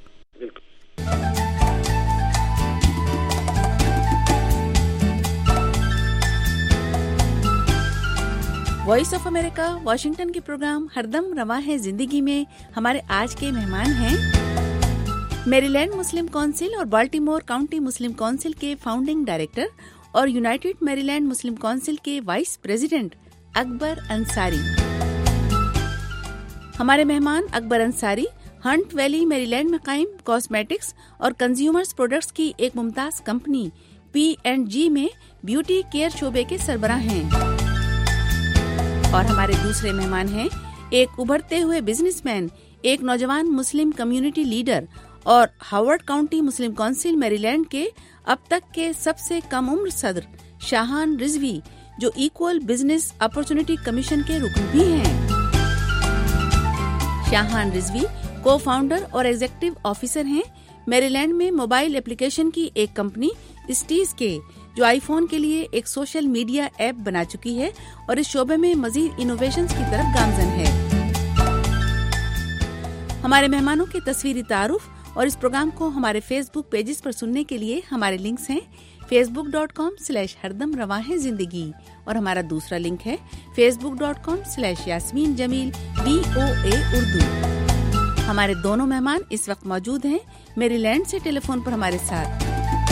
B: وائس آف امریکہ واشنگٹن کے پروگرام ہردم رواں ہے زندگی میں ہمارے آج کے مہمان ہیں میریلینڈ مسلم کونسل اور بالٹیمور کاؤنٹی مسلم کونسل کے فاؤنڈنگ ڈائریکٹر اور یونائیٹڈ میریلینڈ مسلم کونسل کے وائس پریزیڈنٹ اکبر انصاری. ہمارے مہمان Akbar Ansari Hunt Valley Maryland میں قائم کاسمیٹکس اور کنزیومرز پروڈکٹس کی ایک ممتاز کمپنی پی اینڈ جی میں بیوٹی کیئر شعبے کے سربراہ ہیں. اور ہمارے دوسرے مہمان ہیں ایک ابھرتے ہوئے بزنس مین, ایک نوجوان مسلم کمیونٹی لیڈر اور Howard county Muslim council Maryland کے اب تک کے سب سے کم عمر صدر شاہان رضوی, جو ایکول بزنس اپرچونٹی کمیشن کے رکن بھی ہیں. شاہان رضوی کو فاؤنڈر اور ایگزیکٹو آفیسر ہیں میریلینڈ میں موبائل اپلیکیشن کی ایک کمپنی اسٹیز کے, جو آئی فون کے لیے ایک سوشل میڈیا ایپ بنا چکی ہے اور اس شعبے میں مزید انوویشنز کی طرف گامزن ہے. ہمارے مہمانوں کے تصویری تعارف اور اس پروگرام کو ہمارے فیس بک پیجز پر سننے کے لیے ہمارے لنکس ہیں Facebook dot com slash ہردم رواں ہے زندگی, اور ہمارا دوسرا لنک ہے Facebook dot com slash Yasmeen Jamil V O A Urdu. ہمارے دونوں مہمان اس وقت موجود ہیں میریلینڈ سے ٹیلی فون پر ہمارے ساتھ.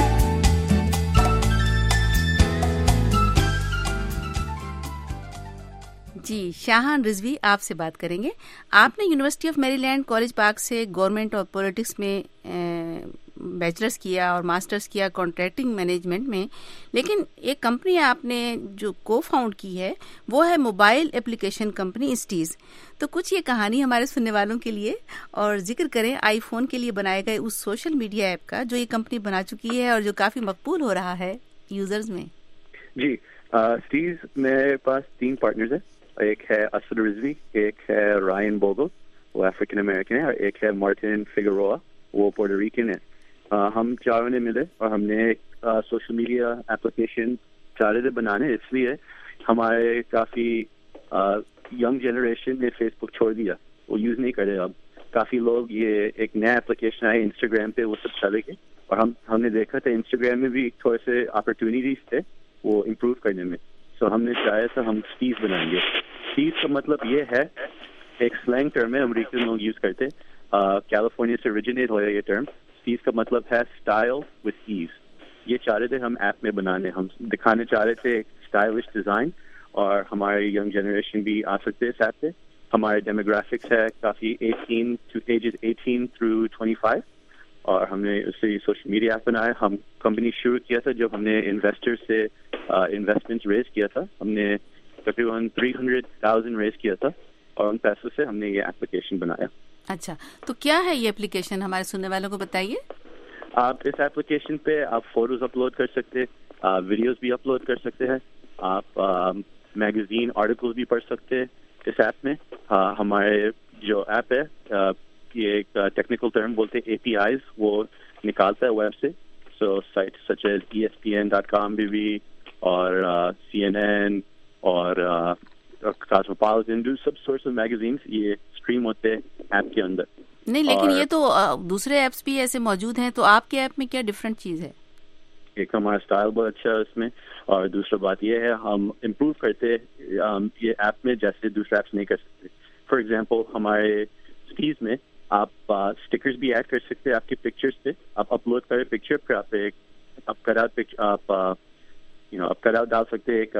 B: جی, شاہان رضوی آپ سے بات کریں گے. آپ نے University of Maryland College Park سے گورنمنٹ اور پولیٹکس میں بیچلرس کیا اور ماسٹرس کیا کانٹریکٹنگ مینجمنٹ میں، لیکن ایک کمپنی آپ نے جو کو فاؤنڈ کی ہے وہ ہے موبائل اپلیکیشن کمپنی اسٹیز. تو کچھ یہ کہانی ہمارے سننے والوں کے لیے اور ذکر کریں آئی فون کے لیے بنائے گئے اس سوشل میڈیا ایپ کا جو یہ کمپنی بنا چکی ہے اور جو کافی مقبول ہو رہا ہے یوزرز میں.
D: جی اسٹیز میرے پاس تین پارٹنرز ہیں. ایک ہے اسد رضوی، ایک ہے رائن بوگل وہ افریقن امریکن ہے، اور ایک ہے مارٹن فگروا وہ پورٹو ریکن ہے. ہم چاروں نے ملے اور ہم نے سوشل میڈیا ایپلیکیشن چارے تھے بنانے. اس لیے ہمارے کافی ینگ جنریشن نے فیس بک چھوڑ دیا، وہ یوز نہیں کرے. اب کافی لوگ یہ ایک نیا ایپلیکیشن آئے انسٹاگرام پہ، وہ سب چلے گئے، اور ہم ہم نے دیکھا تھا انسٹاگرام میں بھی تھوڑے سے اپرچونیٹیز تھے وہ امپروو کرنے میں. سو ہم نے چاہا تھا ہم اسٹیز بنائیں گے. اسٹیز کا مطلب یہ ہے، ایک سلینگ ٹرم ہے امریکن لوگ یوز کرتے، کیلیفورنیا سے اوریجنیٹ ہوا یہ ٹرم. اسٹیز کا مطلب ہے اسٹائل وتھ ایز. یہ چاہ رہے تھے ہم ایپ میں بنانے، ہم دکھانے چاہ رہے تھے ایک اسٹائلش ڈیزائن، اور ہمارے ینگ جنریشن بھی آ سکتے اس ایپ پہ. ہمارے ڈیموگرافکس ہے کافی eighteen to ages eighteen through twenty five, اور ہم نے اس سے سوشل میڈیا ایپ بنایا. ہم کمپنی شروع کیا تھا جب ہم نے انویسٹر سے انویسٹمنٹ ریز کیا تھا، ہم نے تقریباً تھری ہنڈریڈ تھاؤزینڈ ریز کیا تھا، اور ان پیسوں سے ہم نے یہ ایپلیکیشن بنایا.
B: اچھا، تو کیا ہے یہ ایپلیکیشن ہمارے سننے والوں کو بتائیے.
D: آپ اس ایپلیکیشن پہ آپ فوٹوز اپلوڈ کر سکتے، ویڈیوز بھی اپلوڈ کر سکتے ہیں، آپ میگزین آرٹیکلز بھی پڑھ سکتے اس ایپ میں. ہمارے جو ایپ ہے یہ ایک ٹیکنیکل ٹرم بولتے ہیں اے پی آئیز، وہ نکالتا ہے ویب سے. So site such as E S P N dot com بھی بھی اور سی این این اور کاسموپالیٹن، سب سورس آف میگزینس یہ اسٹریم ہوتے ہیں ایپ کے اندر.
B: نہیں، لیکن یہ تو دوسرے ایپس بھی ایسے موجود ہیں، تو آپ کے ایپ میں کیا ڈفرینٹ چیز ہے؟
D: ایک ہمارا اسٹائل بہت اچھا ہے اس میں، اور دوسرا بات یہ ہے ہم امپروو کرتے یہ ایپ میں جیسے دوسرے ایپس نہیں کر سکتے. فار ایگزامپل ہمارے اسٹیز میں آپ اسٹکرز بھی ایڈ کر سکتے ہیں آپ کی پکچرز پہ. آپ اپلوڈ کریں پکچر، پھر آپ ایک آپ کٹ آؤٹ آپ یو نو آپ کٹ آؤٹ ڈال سکتے. ایک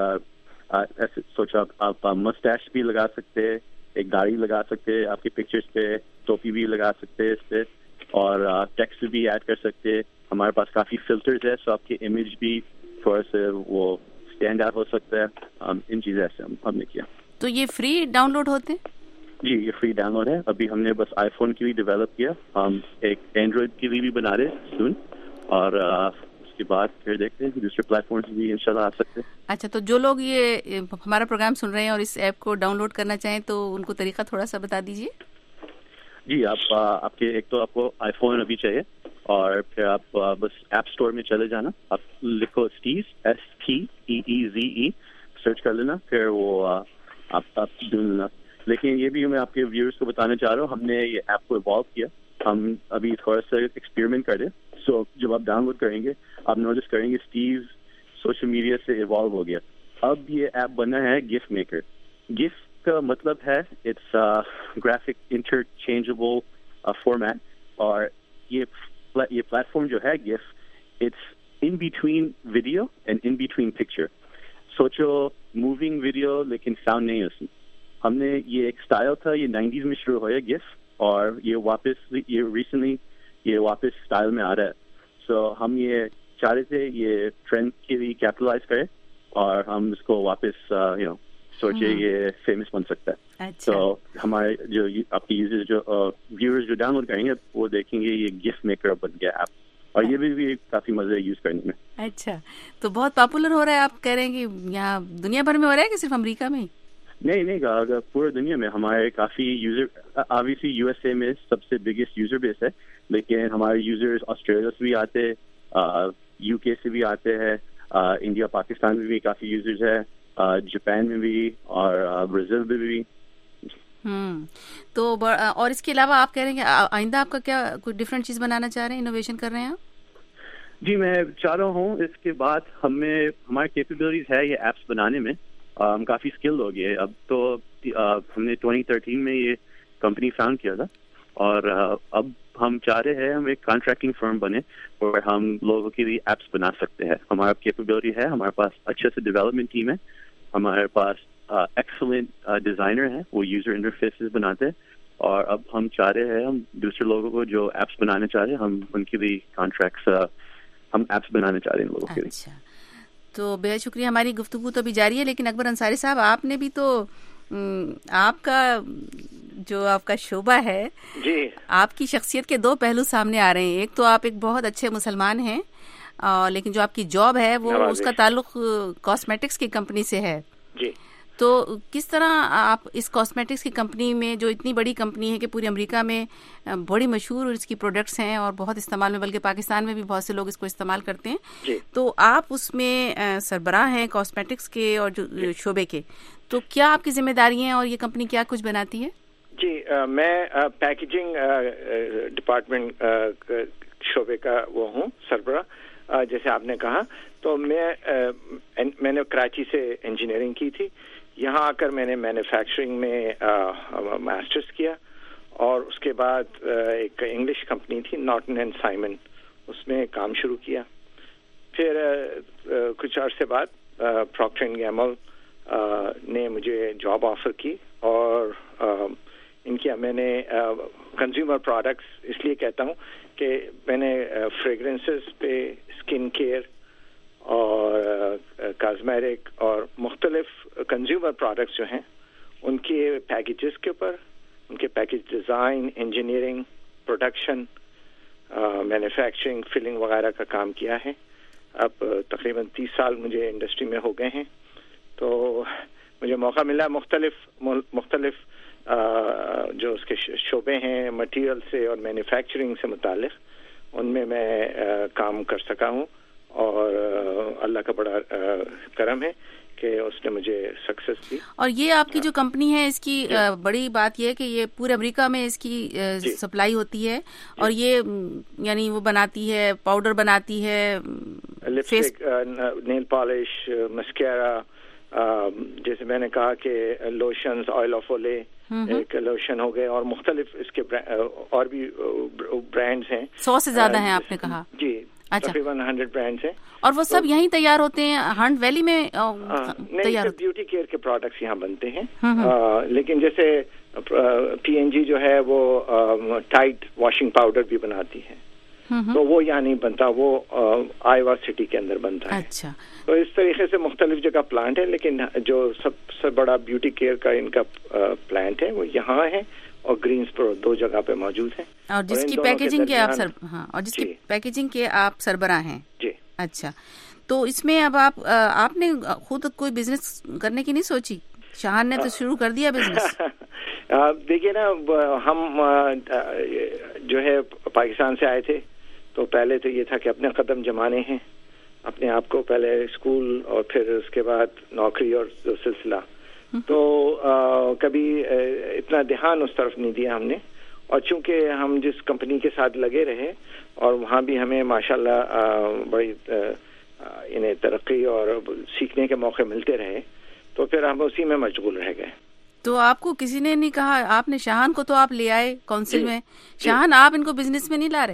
D: ایسے سوچا آپ مسٹیش بھی لگا سکتے، ایک داڑھی لگا سکتے آپ کی پکچرز پہ، ٹوپی بھی لگا سکتے اس پہ، اور ٹیکسٹ بھی ایڈ کر سکتے. ہمارے پاس کافی فلٹرز ہے، سو آپ کی امیج بھی تھوڑا سا وہ اسٹینڈ آؤٹ ہو سکتا ہے. ان چیزیں ایسے ہم نے کیا.
B: تو یہ فری ڈاؤن لوڈ ہوتے ہیں؟
D: جی یہ فری ڈاؤن لوڈ ہے. ابھی ہم نے بس آئی فون کی بھی ڈیولپ کیا، ہم ایک اینڈرائڈ کی بھی بنا رہے سون، اور اس کے بعد پھر دیکھتے ہیں دوسرے پلیٹ فارمس بھی انشاءاللہ آ سکتے ہیں. اچھا،
B: تو جو لوگ یہ ہمارا پروگرام سن رہے ہیں اور اس ایپ کو ڈاؤن لوڈ کرنا چاہیں تو ان کو طریقہ تھوڑا سا بتا دیجیے.
D: جی آپ آپ کے ایک تو آپ کو آئی فون ابھی چاہیے، اور پھر آپ بس ایپ اسٹور میں چلے جانا، آپ لکھو Steeze, S T E E Z E, search کر لینا، پھر وہ آپ آپ ڈھونڈ لینا. لیکن یہ بھی میں آپ کے ویورز کو بتانا چاہ رہا ہوں، ہم نے یہ ایپ کو ایوالو کیا، ہم ابھی تھوڑا سا ایکسپیریمنٹ کر رہے. سو جب آپ ڈاؤن لوڈ کریں گے آپ نوٹس کریں گے اسٹیز سوشل میڈیا سے ایوالو ہو گیا. اب یہ ایپ بنا ہے گف میکر. گف کا مطلب ہے اٹس گرافک انٹرچینجبل فارمیٹ، اور یہ یہ پلیٹ فارم جو ہے GIF, it's in between video and in between picture. سوچو موونگ ویڈیو لیکن ساؤنڈ نہیں اس میں. ہم نے یہ ایک اسٹائل تھا، یہ نائنٹیز میں شروع ہوا گف، اور یہ واپس یہ ریسنٹلی یہ واپس اسٹائل میں آ رہا ہے. سو ہم یہ چاہ رہے تھے یہ ٹرینڈ کے بھی کیپٹلائز کریں، اور ہم اس کو واپس یو نو سوچے یہ فیمس بن سکتا ہے. تو ہمارے جو آپ کے یوزر جو ویورز جو ڈاؤن لوڈ کریں گے وہ دیکھیں گے یہ گف میکر بن گیا ایپ، اور یہ بھی, بھی کافی مزہ ہے یوز کرنے میں.
B: اچھا، تو بہت پاپولر ہو رہا ہے. آپ کہہ رہے ہیں کہ یہاں دنیا بھر میں ہو رہا ہے کہ صرف امریکہ میں؟
D: نہیں نہیں اگر پورے دنیا میں ہمارے کافی user, obviously U S A میں سب سے بگیسٹ یوزر بیس ہے، لیکن ہمارے یوزرز آسٹریلیا سے بھی آتے، یو کے سے بھی آتے ہیں، انڈیا پاکستان میں بھی کافی یوزرز ہے، جاپان میں بھی، اور برازیل میں بھی.
B: ہوں تو اور اس کے علاوہ آپ کہہ رہے ہیں کہ آئندہ آپ کا کیا کوئی ڈفرینٹ چیز بنانا چاہ رہے ہیں، انوویشن کر رہے ہیں آپ؟
D: جی میں چاہ رہا ہوں اس کے بعد ہمیں ہماری کیپیبلٹیز ہے یہ ایپس بنانے میں، ہم کافی اسکلڈ ہو گئے. اب تو ہم نے ٹوئنٹی تھرٹین میں یہ کمپنی فاؤنڈ کیا تھا، اور اب ہم چاہ رہے ہیں ہم ایک کانٹریکٹنگ فرم بنے اور ہم لوگوں کے لیے ایپس بنا سکتے ہیں. ہمارا کیپیبلٹی ہے، ہمارے پاس اچھے سے ڈیولپمنٹ ٹیم ہے، ہمارے پاس ایکسلنٹ ڈیزائنر ہیں, وہ یوزر انٹرفیسز بناتے ہیں, اور اب ہم چاہ رہے ہیں ہم دوسرے لوگوں کو جو ایپس بنانے چاہ رہے ہیں ہم ان کی بھی کانٹریکٹس ہم ایپس بنانے چاہ رہے ہیں ان لوگوں کے.
B: اچھا, تو بہت شکریہ. ہماری گفتگو تو بھی جاری ہے, لیکن اکبر انصاری صاحب آپ نے بھی تو آپ کا جو آپ کا شعبہ ہے
C: جی,
B: آپ کی شخصیت کے دو پہلو سامنے آ رہے ہیں. ایک تو آپ ایک بہت اچھے مسلمان ہیں, لیکن جو آپ کی جاب ہے وہ اس کا تعلق کاسمیٹکس کی کمپنی سے ہے.
C: جی,
B: تو کس طرح آپ اس کاسمیٹکس کی کمپنی میں, جو اتنی بڑی کمپنی ہے کہ پوری امریکہ میں بڑی مشہور اس کی پروڈکٹس ہیں اور بہت استعمال میں, بلکہ پاکستان میں بھی بہت سے لوگ اس کو استعمال کرتے ہیں,
C: جی,
B: تو آپ اس میں سربراہ ہیں کاسمیٹکس کے اور جو شعبے کے, تو کیا آپ کی ذمہ داری ہیں اور یہ کمپنی کیا کچھ بناتی ہے؟
C: جی, میں پیکیجنگ ڈپارٹمنٹ شعبے کا وہ ہوں سربراہ, جیسے آپ نے کہا. تو میں میں نے کراچی سے انجینئرنگ کی تھی, یہاں آ کر میں نے مینوفیکچرنگ میں ماسٹرز کیا, اور اس کے بعد ایک انگلش کمپنی تھی نارٹن اینڈ سائمن, اس میں کام شروع کیا. پھر کچھ عرصے بعد پراکٹر اینڈ گیمبل نے مجھے جاب آفر کی, اور ان کی میں نے کنزیومر پروڈکٹس اس لیے کہتا ہوں کہ میں نے فریگرنسز پہ, اسکن کیئر اور کاسمیٹک اور مختلف کنزیومر پروڈکٹس جو ہیں ان کے پیکیجز کے اوپر, ان کے package design, engineering, production, manufacturing, filling وغیرہ کا کام کیا ہے. اب تقریباً تیس سال مجھے انڈسٹری میں ہو گئے ہیں, تو مجھے موقع ملا مختلف مختلف جو اس کے شعبے ہیں مٹیریل سے اور مینوفیکچرنگ سے متعلق, ان میں میں کام کر سکا ہوں, اور اللہ کا بڑا کرم ہے کہ اس نے مجھے سکسیس دی.
B: اور یہ آپ کی جو کمپنی ہے, اس کی بڑی بات یہ ہے کہ یہ پورے امریکہ میں اس کی سپلائی ہوتی ہے, اور یہ یعنی وہ بناتی ہے, پاؤڈر بناتی ہے,
C: لپسٹک, نیل پالش, مسکیرا, جیسے میں نے کہا کہ لوشنز, آئل آف اولے ایک لوشن ہو گئے, اور مختلف اس کے اور بھی برانڈز ہیں.
B: سو سے زیادہ ہیں آپ نے کہا.
C: جی, تقریباً ہنڈریڈ برانڈس ہیں.
B: اور وہ سب یہیں تیار ہوتے ہیں ہنٹ ویلی میں
C: تیار ہوتے؟ بیوٹی کیئر کے پروڈکٹس یہاں بنتے ہیں, لیکن جیسے پی این جی جو ہے وہ ٹائٹ واشنگ پاؤڈر بھی بناتی ہے, تو وہ یہاں نہیں بنتا, وہ آئیوا سٹی کے اندر بنتا ہے.
B: اچھا,
C: تو اس طریقے سے مختلف جگہ پلانٹ ہے, لیکن جو سب سے بڑا بیوٹی کیئر کا ان کا پلانٹ ہے وہ یہاں ہے, اور گرینز پر دو جگہ پہ موجود ہیں.
B: اور جس کی پیکیجنگ کے آپ سر ہاں اور جس کی پیکیجنگ کے آپ سربراہ ہیں.
C: جی,
B: اچھا, تو اس میں اب آپ آپ نے خود کوئی بزنس کرنے کی نہیں سوچی؟ شاہان نے تو شروع کر دیا بزنس.
C: دیکھیے نا, ہم جو ہے پاکستان سے آئے تھے, تو پہلے تو یہ تھا کہ اپنے قدم جمانے ہیں, اپنے آپ کو پہلے اسکول اور پھر اس کے بعد نوکری اور جو سلسلہ, تو کبھی اتنا دھیان اس طرف نہیں دیا ہم نے. اور چونکہ ہم جس کمپنی کے ساتھ لگے رہے اور وہاں بھی ہمیں ماشاءاللہ بڑی انہیں ترقی اور سیکھنے کے موقع ملتے رہے, تو پھر ہم اسی میں مشغول رہ گئے.
B: تو آپ کو کسی نے نہیں کہا, آپ نے شاہان کو تو آپ لے آئے کونسل میں, شاہان آپ ان کو بزنس میں نہیں لا رہے؟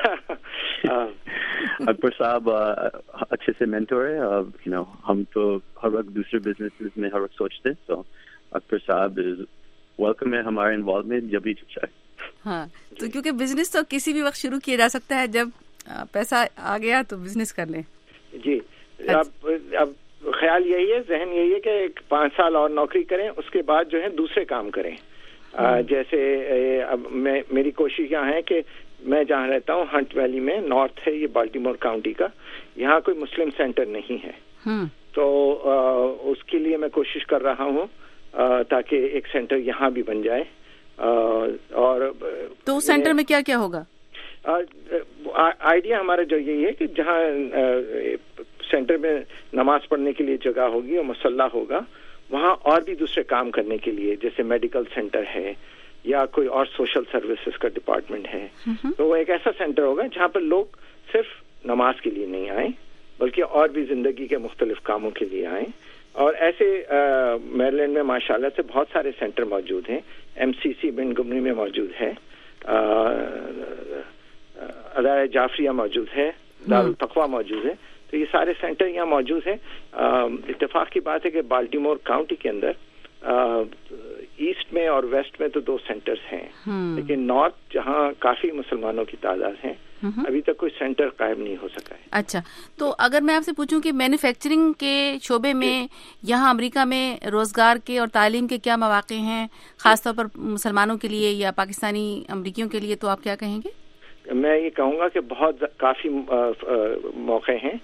D: اکبر صاحب اچھے سے مینٹور ہے, یو نو ہم تو ہر وقت دوسرے بزنس میں ہر وقت سوچتے ہیں, تو اکبر صاحب ویلکم ہے ہمارا انوالومنٹ جب بھی چاہے.
B: ہاں, تو کیونکہ بزنس تو کسی بھی وقت شروع کیا جا سکتا ہے, جب پیسہ آ گیا تو بزنس کر لیں.
C: جی, اب اب خیال یہی ہے, ذہن یہی ہے کہ پانچ سال اور نوکری کریں, اس کے بعد جو ہے دوسرے کام کریں. جیسے اب میں میری کوشش یہاں ہے کہ میں جہاں رہتا ہوں ہنٹ ویلی میں, نارتھ ہے یہ بالٹیمور کاؤنٹی کا, یہاں کوئی مسلم سینٹر نہیں ہے, تو اس کے لیے میں کوشش کر رہا ہوں تاکہ ایک سینٹر یہاں بھی بن جائے. اور
B: تو اس سینٹر میں کیا کیا ہوگا؟
C: آئیڈیا ہمارا جو یہی ہے کہ جہاں سینٹر میں نماز پڑھنے کے لیے جگہ ہوگی اور مصلی ہوگا, وہاں اور بھی دوسرے کام کرنے کے لیے, جیسے میڈیکل سینٹر ہے یا کوئی اور سوشل سروسز کا ڈپارٹمنٹ ہے, تو وہ ایک ایسا سینٹر ہوگا جہاں پر لوگ صرف نماز کے لیے نہیں آئیں بلکہ اور بھی زندگی کے مختلف کاموں کے لیے آئیں. اور ایسے میریلینڈ میں ماشاءاللہ سے بہت سارے سینٹر موجود ہیں. ایم سی سی منگمری میں موجود ہے, ادارہ جعفریہ موجود ہے, دارالتقویٰ موجود ہے. تو تو یہ سارے سینٹر یہاں موجود ہیں. اتفاق کی بات ہے کہ بالٹیمور کاؤنٹی کے اندر ایسٹ میں اور ویسٹ میں تو دو سینٹرز ہیں, لیکن نارتھ جہاں کافی مسلمانوں کی تعداد ہے ابھی تک کوئی سینٹر قائم نہیں ہو سکا ہے.
B: اچھا, تو اگر میں آپ سے پوچھوں کہ مینوفیکچرنگ کے شعبے میں یہاں امریکہ میں روزگار کے اور تعلیم کے کیا مواقع ہیں خاص طور پر مسلمانوں کے لیے یا پاکستانی امریکیوں کے لیے, تو آپ کیا کہیں گے؟
C: میں یہ کہوں گا کہ بہت کافی موقع ہیں,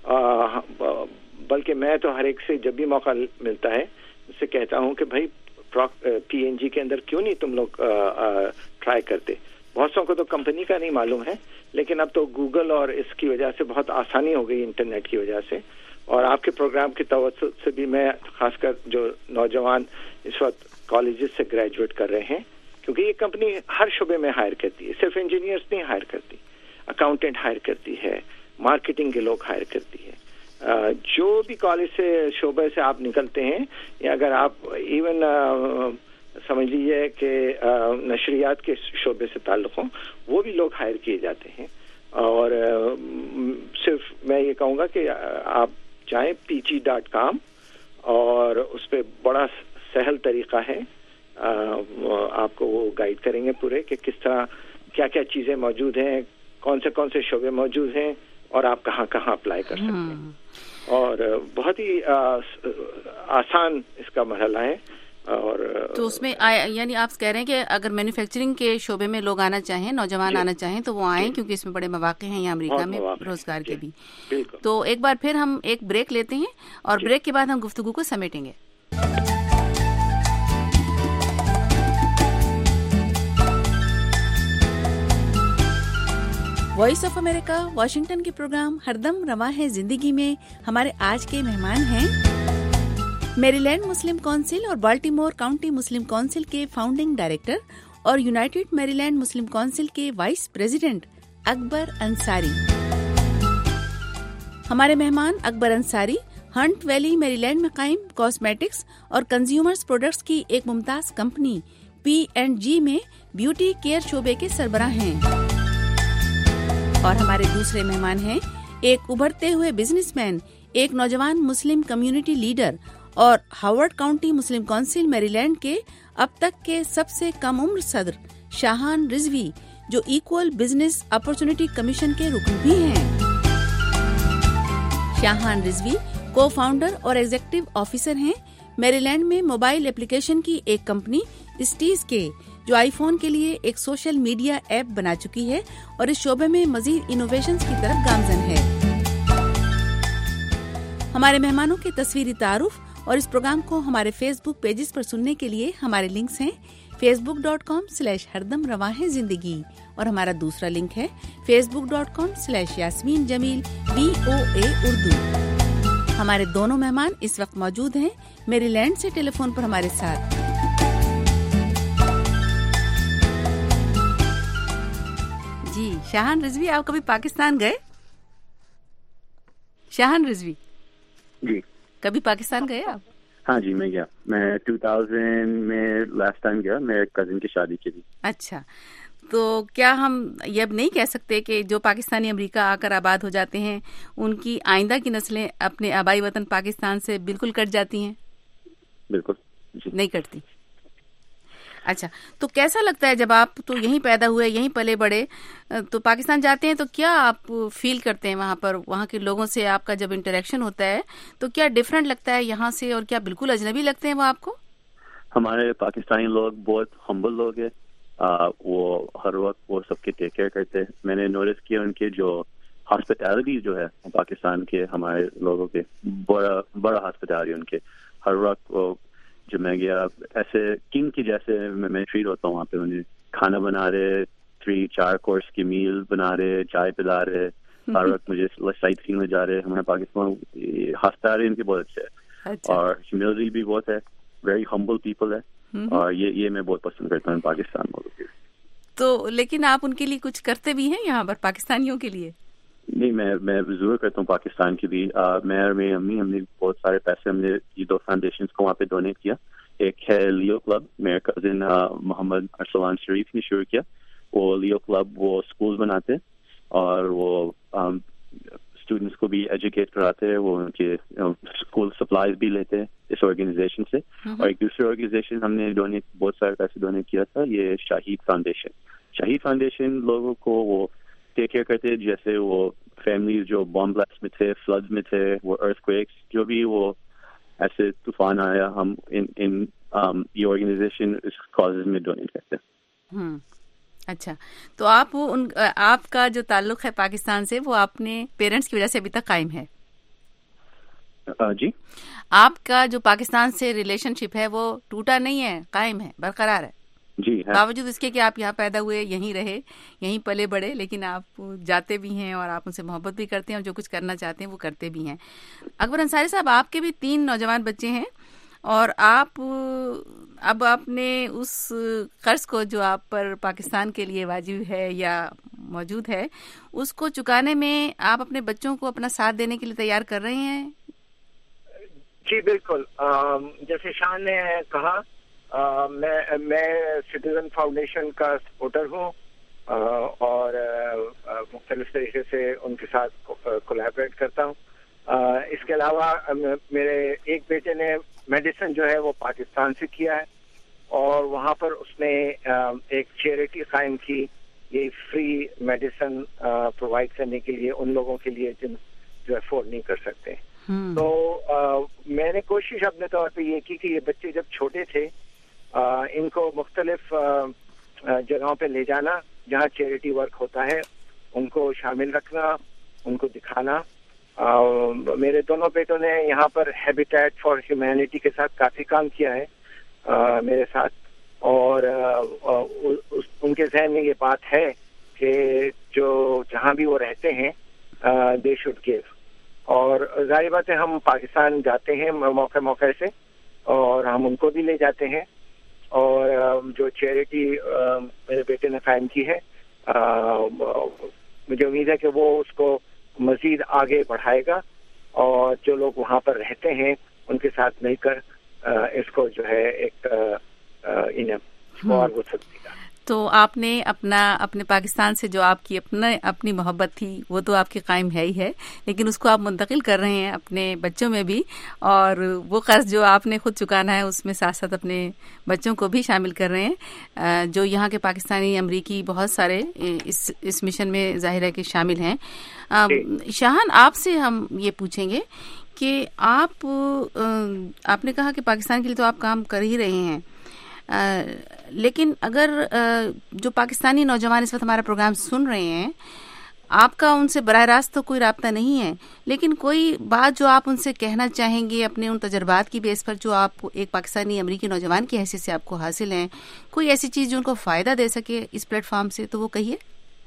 C: بلکہ میں تو ہر ایک سے جب بھی موقع ملتا ہے اس سے کہتا ہوں کہ بھائی پی این جی کے اندر کیوں نہیں تم لوگ ٹرائی کرتے. بہت سو کو تو کمپنی کا نہیں معلوم ہے, لیکن اب تو گوگل اور اس کی وجہ سے بہت آسانی ہو گئی انٹرنیٹ کی وجہ سے, اور آپ کے پروگرام کی توسط سے بھی میں خاص کر جو نوجوان اس وقت کالجز سے گریجویٹ کر رہے ہیں, کیونکہ یہ کمپنی ہر شعبے میں ہائر کرتی ہے, صرف انجینئرز نہیں ہائر کرتی, اکاؤنٹنٹ ہائر کرتی ہے, مارکیٹنگ کے لوگ ہائر کرتی ہے. جو بھی کالج سے شعبے سے آپ نکلتے ہیں, یا اگر آپ ایون سمجھ لیجیے کہ نشریات کے شعبے سے تعلق ہوں, وہ بھی لوگ ہائر کیے جاتے ہیں. اور صرف میں یہ کہوں گا کہ آپ جائیں پی جی ڈاٹ کام, اور اس پہ بڑا سہل طریقہ ہے, آپ کو وہ گائیڈ کریں گے پورے کہ کس طرح کیا کیا چیزیں موجود ہیں, کون سے کون سے شعبے موجود ہیں, اور آپ کہاں کہاں اپلائی کر سکتے ہیں. اور بہت ہی آسان اس کا مرحلہ ہے. اور
B: تو اس میں یعنی آپ کہہ رہے ہیں کہ اگر مینوفیکچرنگ کے شعبے میں لوگ آنا چاہیں, نوجوان جی. آنا چاہیں تو وہ آئیں, کیونکہ اس میں بڑے مواقع ہیں یہاں امریکہ میں روزگار جی. کے بھی. بالکل. تو ایک بار پھر ہم ایک بریک لیتے ہیں, اور جی. بریک کے بعد ہم گفتگو کو سمیٹیں گے. وائس آف امریکہ واشنگٹن کے پروگرام ہر دم رواں ہے زندگی میں ہمارے آج کے مہمان ہیں میری لینڈ مسلم کونسل اور بالٹیمور کاؤنٹی مسلم کونسل کے فاؤنڈنگ ڈائریکٹر اور United Maryland Muslim council کے وائس پریزیڈنٹ اکبر انصاری. ہمارے مہمان Akbar Ansari Hunt Valley Maryland میں قائم کاسمیٹکس اور کنزیومرز پروڈکٹس کی ایک ممتاز کمپنی پی اینڈ جی میں بیوٹی کیئر شعبے کے سربراہ ہیں. اور ہمارے دوسرے مہمان ہیں ایک ابھرتے ہوئے بزنس مین, ایک نوجوان مسلم کمیونٹی لیڈر اور Howard county Muslim council Maryland کے اب تک کے سب سے کم عمر صدر شاہان رضوی, جو ایکول بزنس اپرچونٹی کمیشن کے رکن بھی ہیں. شاہان رضوی کو فاؤنڈر اور ایگزیکٹو آفیسر ہیں میری لینڈ میں موبائل اپلیکیشن کی ایک کمپنی اسٹیز کے, جو آئی فون کے لیے ایک سوشل میڈیا ایپ بنا چکی ہے اور اس شعبے میں مزید انوویشنز کی طرف گامزن ہے. ہمارے مہمانوں کے تصویری تعارف اور اس پروگرام کو ہمارے فیس بک پیجز پر سننے کے لیے ہمارے لنکس ہیں Facebook dot com slash ہردم رواں ہے زندگی, اور ہمارا دوسرا لنک ہے Facebook dot com slash Yasmeen Jamil be O A Urdu. ہمارے دونوں مہمان اس وقت موجود ہیں میری لینڈ سے ٹیلی فون پر ہمارے ساتھ. جی شاہان رضوی, آپ کبھی پاکستان گئے؟ شاہان رضوی
D: جی
B: کبھی پاکستان گئے آپ؟
D: ہاں جی میں گیا, میں ٹو تھاؤزینڈ میں لاسٹ ٹائم گیا, میرے کزن کی شادی کے لیے.
B: اچھا, تو کیا ہم یہ اب نہیں کہہ سکتے کہ جو پاکستانی امریکہ آ کر آباد ہو جاتے ہیں ان کی آئندہ کی نسلیں اپنے آبائی وطن پاکستان سے بالکل کٹ جاتی ہیں؟
D: بالکل جی.
B: نہیں کٹتی. اچھا, تو کیسا لگتا ہے جب آپ تو یہیں پیدا ہوئے, یہیں پلے بڑے, تو پاکستان جاتے ہیں تو کیا آپ فیل کرتے ہیں وہاں پر, وہاں کے لوگوں سے آپ کا جب انٹریکشن ہوتا ہے تو کیا ڈفرینٹ لگتا ہے یہاں سے, اور کیا بالکل اجنبی لگتے ہیں وہ آپ کو؟
D: ہمارے پاکستانی لوگ بہت ہمبل لوگ ہیں, وہ ہر وقت وہ سب کے ٹیک کیئر کرتے ہیں. میں نے نوٹس کیا ان کے جو ہاسپٹیلٹی جو ہے پاکستان کے ہمارے لوگوں کے, بڑا بڑا ہاسپٹیلٹی ان کے. ہر وقت وہ جب میں گیا ایسے کنگ کی جیسے میں ٹریٹ ہوتا ہوں وہاں پہ. انہیں کھانا بنا رہے, تھری چار کورس کی میل بنا رہے, چائے پلا رہے, ہر وقت مجھے سائٹ سین میں جا رہے. ہمارے پاکستان ہاسپٹیلٹی ان کے بہت اچھے ہے, اور ہیوملٹی بھی بہت ہے, ویری ہمبل پیپل ہے, اور یہ یہ میں بہت پسند کرتا ہوں پاکستان والوں کے. تو
B: لیکن آپ ان کے لیے کچھ کرتے بھی ہیں یہاں پر پاکستانیوں کے لیے؟
D: نہیں, میں میں ضرور کرتا ہوں پاکستان کے لیے. میں اور میری امی, ہم نے بہت سارے پیسے ہم نے یہ دو فاؤنڈیشنز کو وہاں پہ ڈونیٹ کیا. ایک ہے لیو کلب, میرے کزن محمد ارسلان شریف نے شروع کیا. وہ لیو کلب وہ اسکول بناتے اور وہ اسٹوڈنٹس کو بھی ایجوکیٹ کراتے ہیں, وہ ان کے اسکول سپلائز بھی لیتے ہیں اس آرگنائزیشن سے. اور ایک دوسری آرگنائزیشن ہم نے ڈونیٹ بہت سارے پیسے ڈونیٹ کیا تھا, یہ شاہید فاؤنڈیشن. شاہید فاؤنڈیشن لوگوں کو وہ ٹیک کیئر کرتے, جیسے وہ فیملیز جو بام بلاسٹ میں تھے, فلڈز میں تھے, وہ ارتھ کویکس, جو بھی وہ ایسے طوفان آیا, ہم ان ان یہ آرگنائزیشن اس کازز میں ڈونیٹ کرتے ہیں.
B: اچھا, تو آپ وہ ان آپ کا جو تعلق ہے پاکستان سے وہ اپنے پیرنٹس کی وجہ سے ابھی تک قائم ہے؟
D: جی,
B: آپ کا جو پاکستان سے ریلیشن شپ ہے وہ ٹوٹا نہیں ہے, قائم ہے, برقرار ہے؟
D: جی,
B: باوجود اس کے کہ آپ یہاں پیدا ہوئے, یہیں رہے, یہیں پلے بڑے, لیکن آپ جاتے بھی ہیں اور آپ ان سے محبت بھی کرتے ہیں اور جو کچھ کرنا چاہتے ہیں وہ کرتے بھی ہیں. اکبر انصاری صاحب, آپ کے بھی تین نوجوان بچے ہیں اور آپ اب آپ نے اس قرض کو جو آپ پر پاکستان کے لیے واجب ہے یا موجود ہے اس کو چکانے میں آپ اپنے بچوں کو اپنا ساتھ دینے کے لیے تیار کر رہے ہیں؟
C: جی بالکل, جیسے شان نے کہا, Uh, میں میں سٹیزن فاؤنڈیشن کا سپورٹر ہوں uh, اور uh, مختلف طریقے سے ان کے ساتھ کولیبریٹ کرتا ہوں. uh, اس کے علاوہ uh, میرے ایک بیٹے نے میڈیسن جو ہے وہ پاکستان سے کیا ہے اور وہاں پر اس نے uh, ایک چیریٹی قائم کی, یہ فری میڈیسن پرووائڈ uh, کرنے کے لیے ان لوگوں کے لیے جن جو افورڈ نہیں کر سکتے. hmm. تو uh, میں نے کوشش اپنے طور پہ یہ کی کہ یہ بچے جب چھوٹے تھے آ, ان کو مختلف آ, جگہوں پہ لے جانا جہاں چیریٹی ورک ہوتا ہے, ان کو شامل رکھنا, ان کو دکھانا. آ, میرے دونوں بیٹوں نے یہاں پر ہیبیٹیٹ فار ہیومینٹی کے ساتھ کافی کام کیا ہے آ, میرے ساتھ, اور آ, آ, ان کے ذہن میں یہ بات ہے کہ جو جہاں بھی وہ رہتے ہیں دے شوڈ گیو. اور ظاہر بات ہے ہم پاکستان جاتے ہیں موقع موقع سے اور ہم ان کو بھی لے جاتے ہیں, اور جو چیریٹی میرے بیٹے نے قائم کی ہے مجھے امید ہے کہ وہ اس کو مزید آگے بڑھائے گا اور جو لوگ وہاں پر رہتے ہیں ان کے ساتھ مل کر اس کو جو ہے ایک انعام اور وہ سکتی گا.
B: تو آپ نے اپنا اپنے پاکستان سے جو آپ کی اپنا اپنی محبت تھی وہ تو آپ کی قائم ہے ہی ہے, لیکن اس کو آپ منتقل کر رہے ہیں اپنے بچوں میں بھی, اور وہ قرض جو آپ نے خود چکانا ہے اس میں ساتھ ساتھ اپنے بچوں کو بھی شامل کر رہے ہیں جو یہاں کے پاکستانی امریکی بہت سارے اس اس مشن میں ظاہر ہے کہ شامل ہیں. شاہان, آپ سے ہم یہ پوچھیں گے کہ آپ آپ نے کہا کہ پاکستان کے لیے تو آپ کام کر ہی رہے ہیں, آ, لیکن اگر آ, جو پاکستانی نوجوان اس وقت ہمارا پروگرام سن رہے ہیں, آپ کا ان سے براہ راست تو کوئی رابطہ نہیں ہے, لیکن کوئی بات جو آپ ان سے کہنا چاہیں گے اپنے ان تجربات کی بیس پر جو آپ ایک پاکستانی امریکی نوجوان کی حیثیت سے آپ کو حاصل ہیں, کوئی ایسی چیز جو ان کو فائدہ دے سکے اس پلیٹ فارم سے, تو وہ کہیے.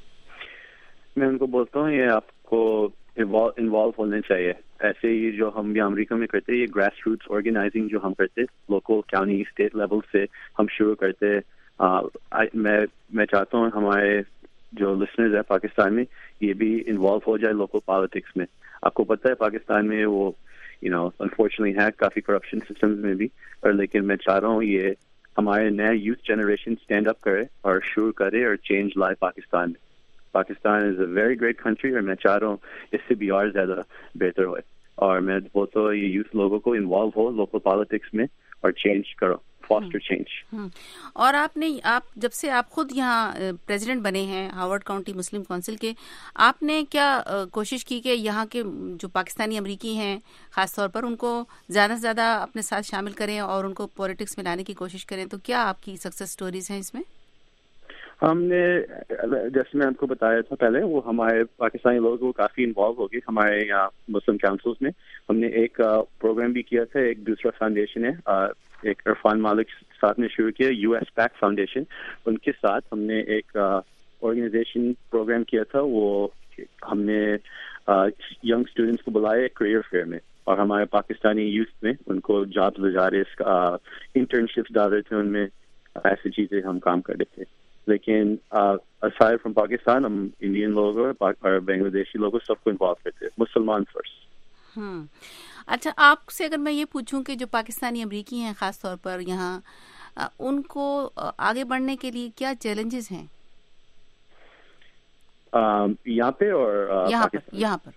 D: میں ان کو بولتا ہوں یہ آپ کو انوالو ہونا چاہیے. ایسے ہی جو ہم یہاں امریکہ میں کرتے یہ گراس روٹس آرگنائزنگ جو ہم کرتے لوکل کاؤنٹی اسٹیٹ لیول سے ہم شروع کرتے. میں میں چاہتا ہوں ہمارے جو لسنرز ہیں پاکستان میں یہ بھی انوالو ہو جائے لوکل پالیٹکس میں. آپ کو پتہ ہے پاکستان میں وہ یو نو انفارچونیٹلی ہے کافی کرپشن سسٹمز میں بھی, اور لیکن میں چاہ رہا ہوں یہ ہمارے نئے یوتھ جنریشن اسٹینڈ اپ کرے اور شروع کرے اور چینج لائے پاکستان میں. Pakistan is a very great country اور میں چاہ رہا ہوں اس سے بھی اور زیادہ بہتر ہوئے, اور میں بولتا ہوں یہ یوتھ لوگوں کو انوالو ہو لوکل پالیٹکس میں اور چینج کرو, فاسٹر چینج.
B: اور آپ نے آپ جب سے آپ خود یہاں پریزیڈنٹ بنے ہیں ہاورڈ کاؤنٹی مسلم کونسل کے, آپ نے کیا کوشش کی کہ یہاں کے جو پاکستانی امریکی ہیں خاص طور پر ان کو زیادہ سے زیادہ اپنے ساتھ شامل کریں اور ان کو پولیٹکس میں لانے کی کوشش کریں, تو کیا آپ کی سکسیس سٹوریز ہیں اس میں؟
D: ہم نے جیسے میں آپ کو بتایا تھا پہلے, وہ ہمارے پاکستانی لوگ وہ کافی انوالو ہو گئے ہمارے یہاں مسلم کاؤنسلز میں. ہم نے ایک پروگرام بھی کیا تھا, ایک دوسرا فاؤنڈیشن ہے ایک عرفان مالک ساتھ نے شروع کیا, یو ایس پیک فاؤنڈیشن, ان کے ساتھ ہم نے ایک آرگنائزیشن پروگرام کیا تھا. وہ ہم نے ینگ اسٹوڈنٹس کو بلایا کریئر فیئر میں, اور ہمارے پاکستانی یوتھ میں ان کو جابس لگا رہے, انٹرنشپس ڈال رہے تھے, ان میں ایسی چیزیں ہم کام کر رہے تھے. لیکن aside from پاکستان ہم انڈین لوگ اور بنگلہ دیشی لوگ سب کو انوالو کرتے ہیں, مسلمان فرسٹ.
B: ہوں اچھا, آپ سے اگر میں یہ پوچھوں کہ جو پاکستانی امریکی ہیں خاص طور پر یہاں, ان کو آگے بڑھنے کے لیے کیا چیلنجز ہیں
D: یہاں پہ اور
B: یہاں پر یہاں پر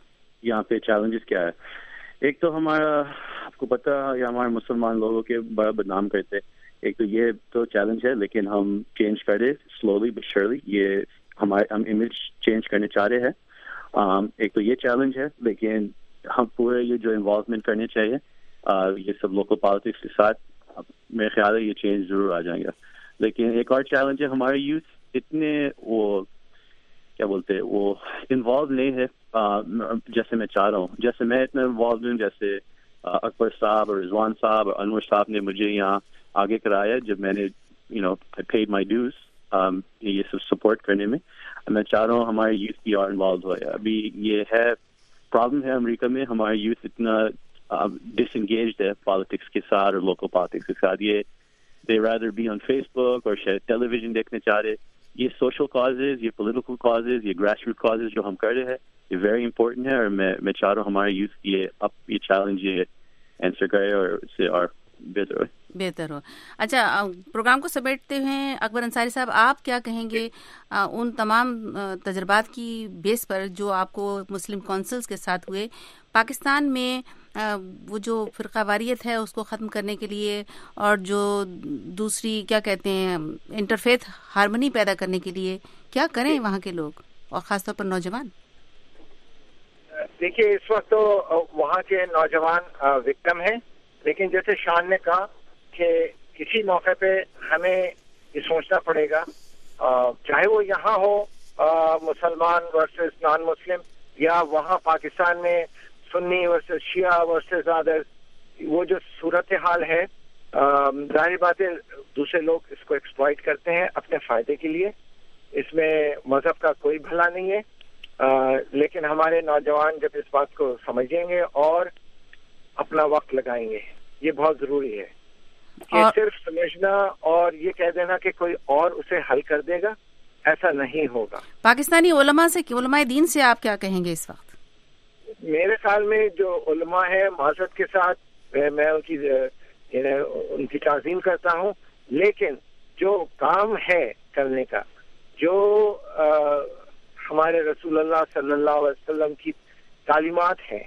D: यहाँ पे चैलेंजेस क्या है। एक तो हमारा, आपको पता है हमारे मुसलमान लोगों के बड़ा बदनाम करते हैं, एक तो ये तो चैलेंज है, लेकिन हम चेंज करें स्लोली बट श्योरली, ये हमारे हम इमेज चेंज करने चाह रहे हैं। um, एक तो ये चैलेंज है, लेकिन हम पूरे ये जो इन्वॉल्वमेंट करने चाहिए uh, ये सब लोकल पॉलिटिक्स के साथ, मेरे ख्याल है ये चेंज जरूर आ जाएगा। लेकिन एक और चैलेंज है, हमारे यूथ इतने वो क्या बोलते हैं वो इन्वॉल्व नहीं है uh, जैसे मैं चाह रहा हूँ। जैसे मैं इतना इन्वॉल्व हूँ, जैसे uh, अकबर साहब और रिजवान साहब और अनवर साहब ने मुझे यहाँ आगे कराया जब मैंने you know I paid my dues ये सब सपोर्ट करने में। मैं चाह रहा हूँ हमारे यूथ भी और इन्वॉल्व हो। अभी ये है प्रॉब्लम है अमेरिका में, हमारे यूथ इतना डिसएंगेज्ड है पॉलिटिक्स के साथ और लोकल पॉलिटिक्स के साथ। ये they rather be on Facebook और शायद टेलीविजन देखने चाह रहे। ये सोशल कॉजेज, ये पॉलिटिकल कॉजेज, ये ग्रास रूट कॉजेज जो हम कर रहे हैं, ये वेरी इंपॉर्टेंट है। और मैं मैं चाह रहा हूँ हमारे यूथ ये अब ये चैलेंज ये आंसर करे और इससे और बेहतर हो
B: बेहतर हो अच्छा, प्रोग्राम को समेटते हुए अकबर अंसारी साहब, आप क्या कहेंगे उन तमाम तजर्बात की बेस पर जो आपको मुस्लिम काउंसिल्स के साथ हुए, पाकिस्तान में वो जो फ़िरक़ावारियत है उसको ख़त्म करने के लिए और जो दूसरी क्या कहते हैं इंटरफेथ हार्मनी पैदा करने के लिए क्या करें वहाँ के लोग और ख़ासतौर पर नौजवान?
C: देखिए, इस वक्त तो वहाँ के नौजवान विक्टिम हैं, लेकिन जैसे शान ने कहा कि किसी मौके पे हमें ये सोचना पड़ेगा, चाहे वो यहाँ हो मुसलमान वर्सेस नॉन मुस्लिम, या वहाँ पाकिस्तान में Sunni versus Shia versus other, वो जो सूरत हाल है, जाहिर बात है दूसरे लोग इसको एक्सप्लॉइट करते हैं अपने फायदे के लिए। इसमें मजहब का कोई भला नहीं है, आ, लेकिन हमारे नौजवान जब इस बात को समझेंगे और अपना वक्त लगाएंगे, ये बहुत जरूरी है कि और... सिर्फ समझना और ये कह देना कि कोई और उसे हल कर देगा, ऐसा नहीं होगा।
B: पाकिस्तानी उलमा से, उलमाए दीन से आप क्या कहेंगे इस वक्त?
C: मेरे ख्याल में जो उलमा है, माजरत के साथ मैं उनकी उनकी ताज़ीम करता हूँ, लेकिन जो काम है करने का, जो आ, हमारे रसूलुल्लाह सल्लल्लाहु अलैहि वसल्लम की तालीमात हैं,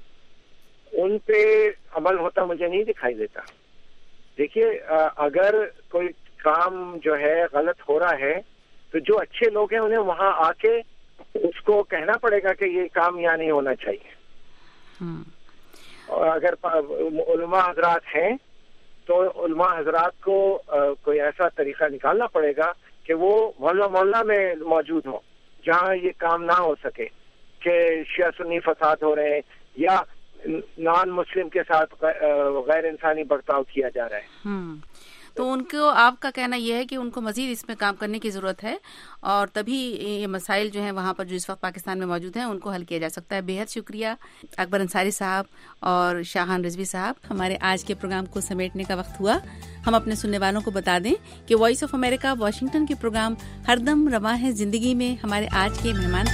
C: उन पे अमल होता मुझे नहीं दिखाई देता। देखिए, अगर कोई काम जो है गलत हो रहा है तो जो अच्छे लोग हैं उन्हें वहां आके उसको कहना पड़ेगा कि ये काम यहाँ नहीं होना चाहिए। और अगर उलमा हजरात हैं तो उलमा हजरात को कोई ऐसा तरीका निकालना पड़ेगा कि वो मोहल्ला मोहल्ला में मौजूद हो जहाँ ये काम ना हो सके कि शिया सुन्नी फसाद हो रहे हैं या नॉन मुस्लिम के साथ गैर इंसानी बर्ताव किया जा रहा है।
B: तो उनको, आपका कहना यह है कि उनको मजीद इसमें काम करने की ज़रूरत है और तभी ये मसाइल जो हैं वहाँ पर जो इस वक्त पाकिस्तान में मौजूद हैं उनको हल किया जा सकता है। बेहद शुक्रिया अकबर अंसारी साहब और शाहान रिजवी साहब। हमारे आज के प्रोग्राम को समेटने का वक्त हुआ। हम अपने सुनने वालों को बता दें कि वॉइस ऑफ अमेरिका वाशिंगटन के प्रोग्राम हरदम रवां है जिंदगी में हमारे आज के मेहमान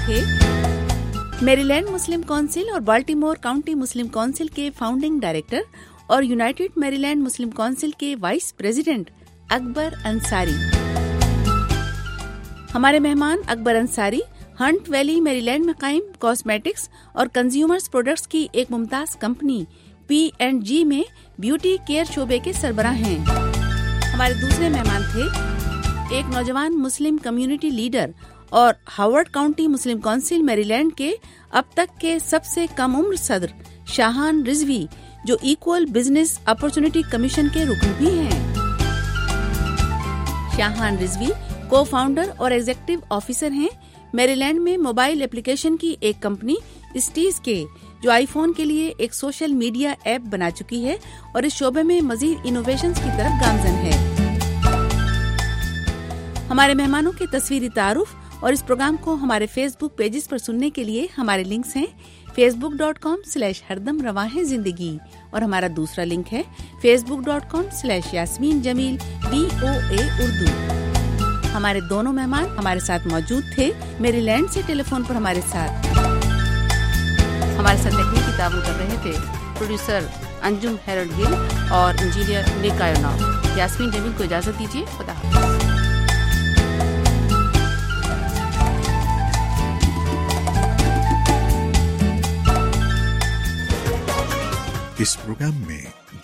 B: थे मैरीलैंड मुस्लिम काउंसिल और बाल्टीमोर काउंटी मुस्लिम काउंसिल के फाउंडिंग डायरेक्टर और यूनाइटेड मैरीलैंड मुस्लिम काउंसिल के वाइस प्रेसिडेंट अकबर अंसारी। हमारे मेहमान Akbar Ansari Hunt Valley Maryland में कायम कॉस्मेटिक्स और कंज्यूमर्स प्रोडक्ट्स की एक मुमताज कंपनी पी एंड जी में ब्यूटी केयर शोबे के सरबराह हैं। हमारे दूसरे मेहमान थे एक नौजवान मुस्लिम कम्युनिटी लीडर और Howard county Muslim council Maryland के अब तक के सबसे कम उम्र सदर शाहान रिजवी, जो इक्वल बिजनेस अपॉर्चुनिटी कमीशन के रुकन भी हैं। शाहान रिजवी को फाउंडर और एग्जीक्यूटिव ऑफिसर हैं मैरीलैंड में मोबाइल एप्लीकेशन की एक कंपनी स्टीज के, जो आईफोन के लिए एक सोशल मीडिया ऐप बना चुकी है और इस शोबे में मजीद इनोवेशंस की तरफ गामजन है। हमारे मेहमानों के तस्वीरी तारुफ और इस प्रोग्राम को हमारे फेसबुक पेजेस पर सुनने के लिए हमारे लिंक्स हैं फेसबुक डॉट कॉम स्लैश हरदम रवां है जिंदगी और हमारा दूसरा लिंक है Facebook dot com slash Yasmeen Jamil B O A Urdu. हमारे दोनों मेहमान हमारे साथ मौजूद थे मैरीलैंड से टेलीफोन पर हमारे साथ। हमारे साथ तकनीकी ताबन कर रहे थे प्रोड्यूसर अंजुम हेरल्ड गिल और engineer Nick Ionov. Yasmeen Jamil को इजाजत दीजिए, खुदा हाफिज़।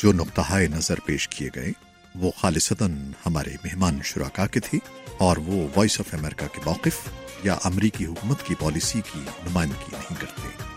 E: جو نقطۂ نظر پیش کیے گئے وہ خالصتاً ہمارے مہمان شرکا کے تھی اور وہ وائس آف امریکہ کے موقف یا امریکی حکومت کی پالیسی کی نمائندگی نہیں کرتے۔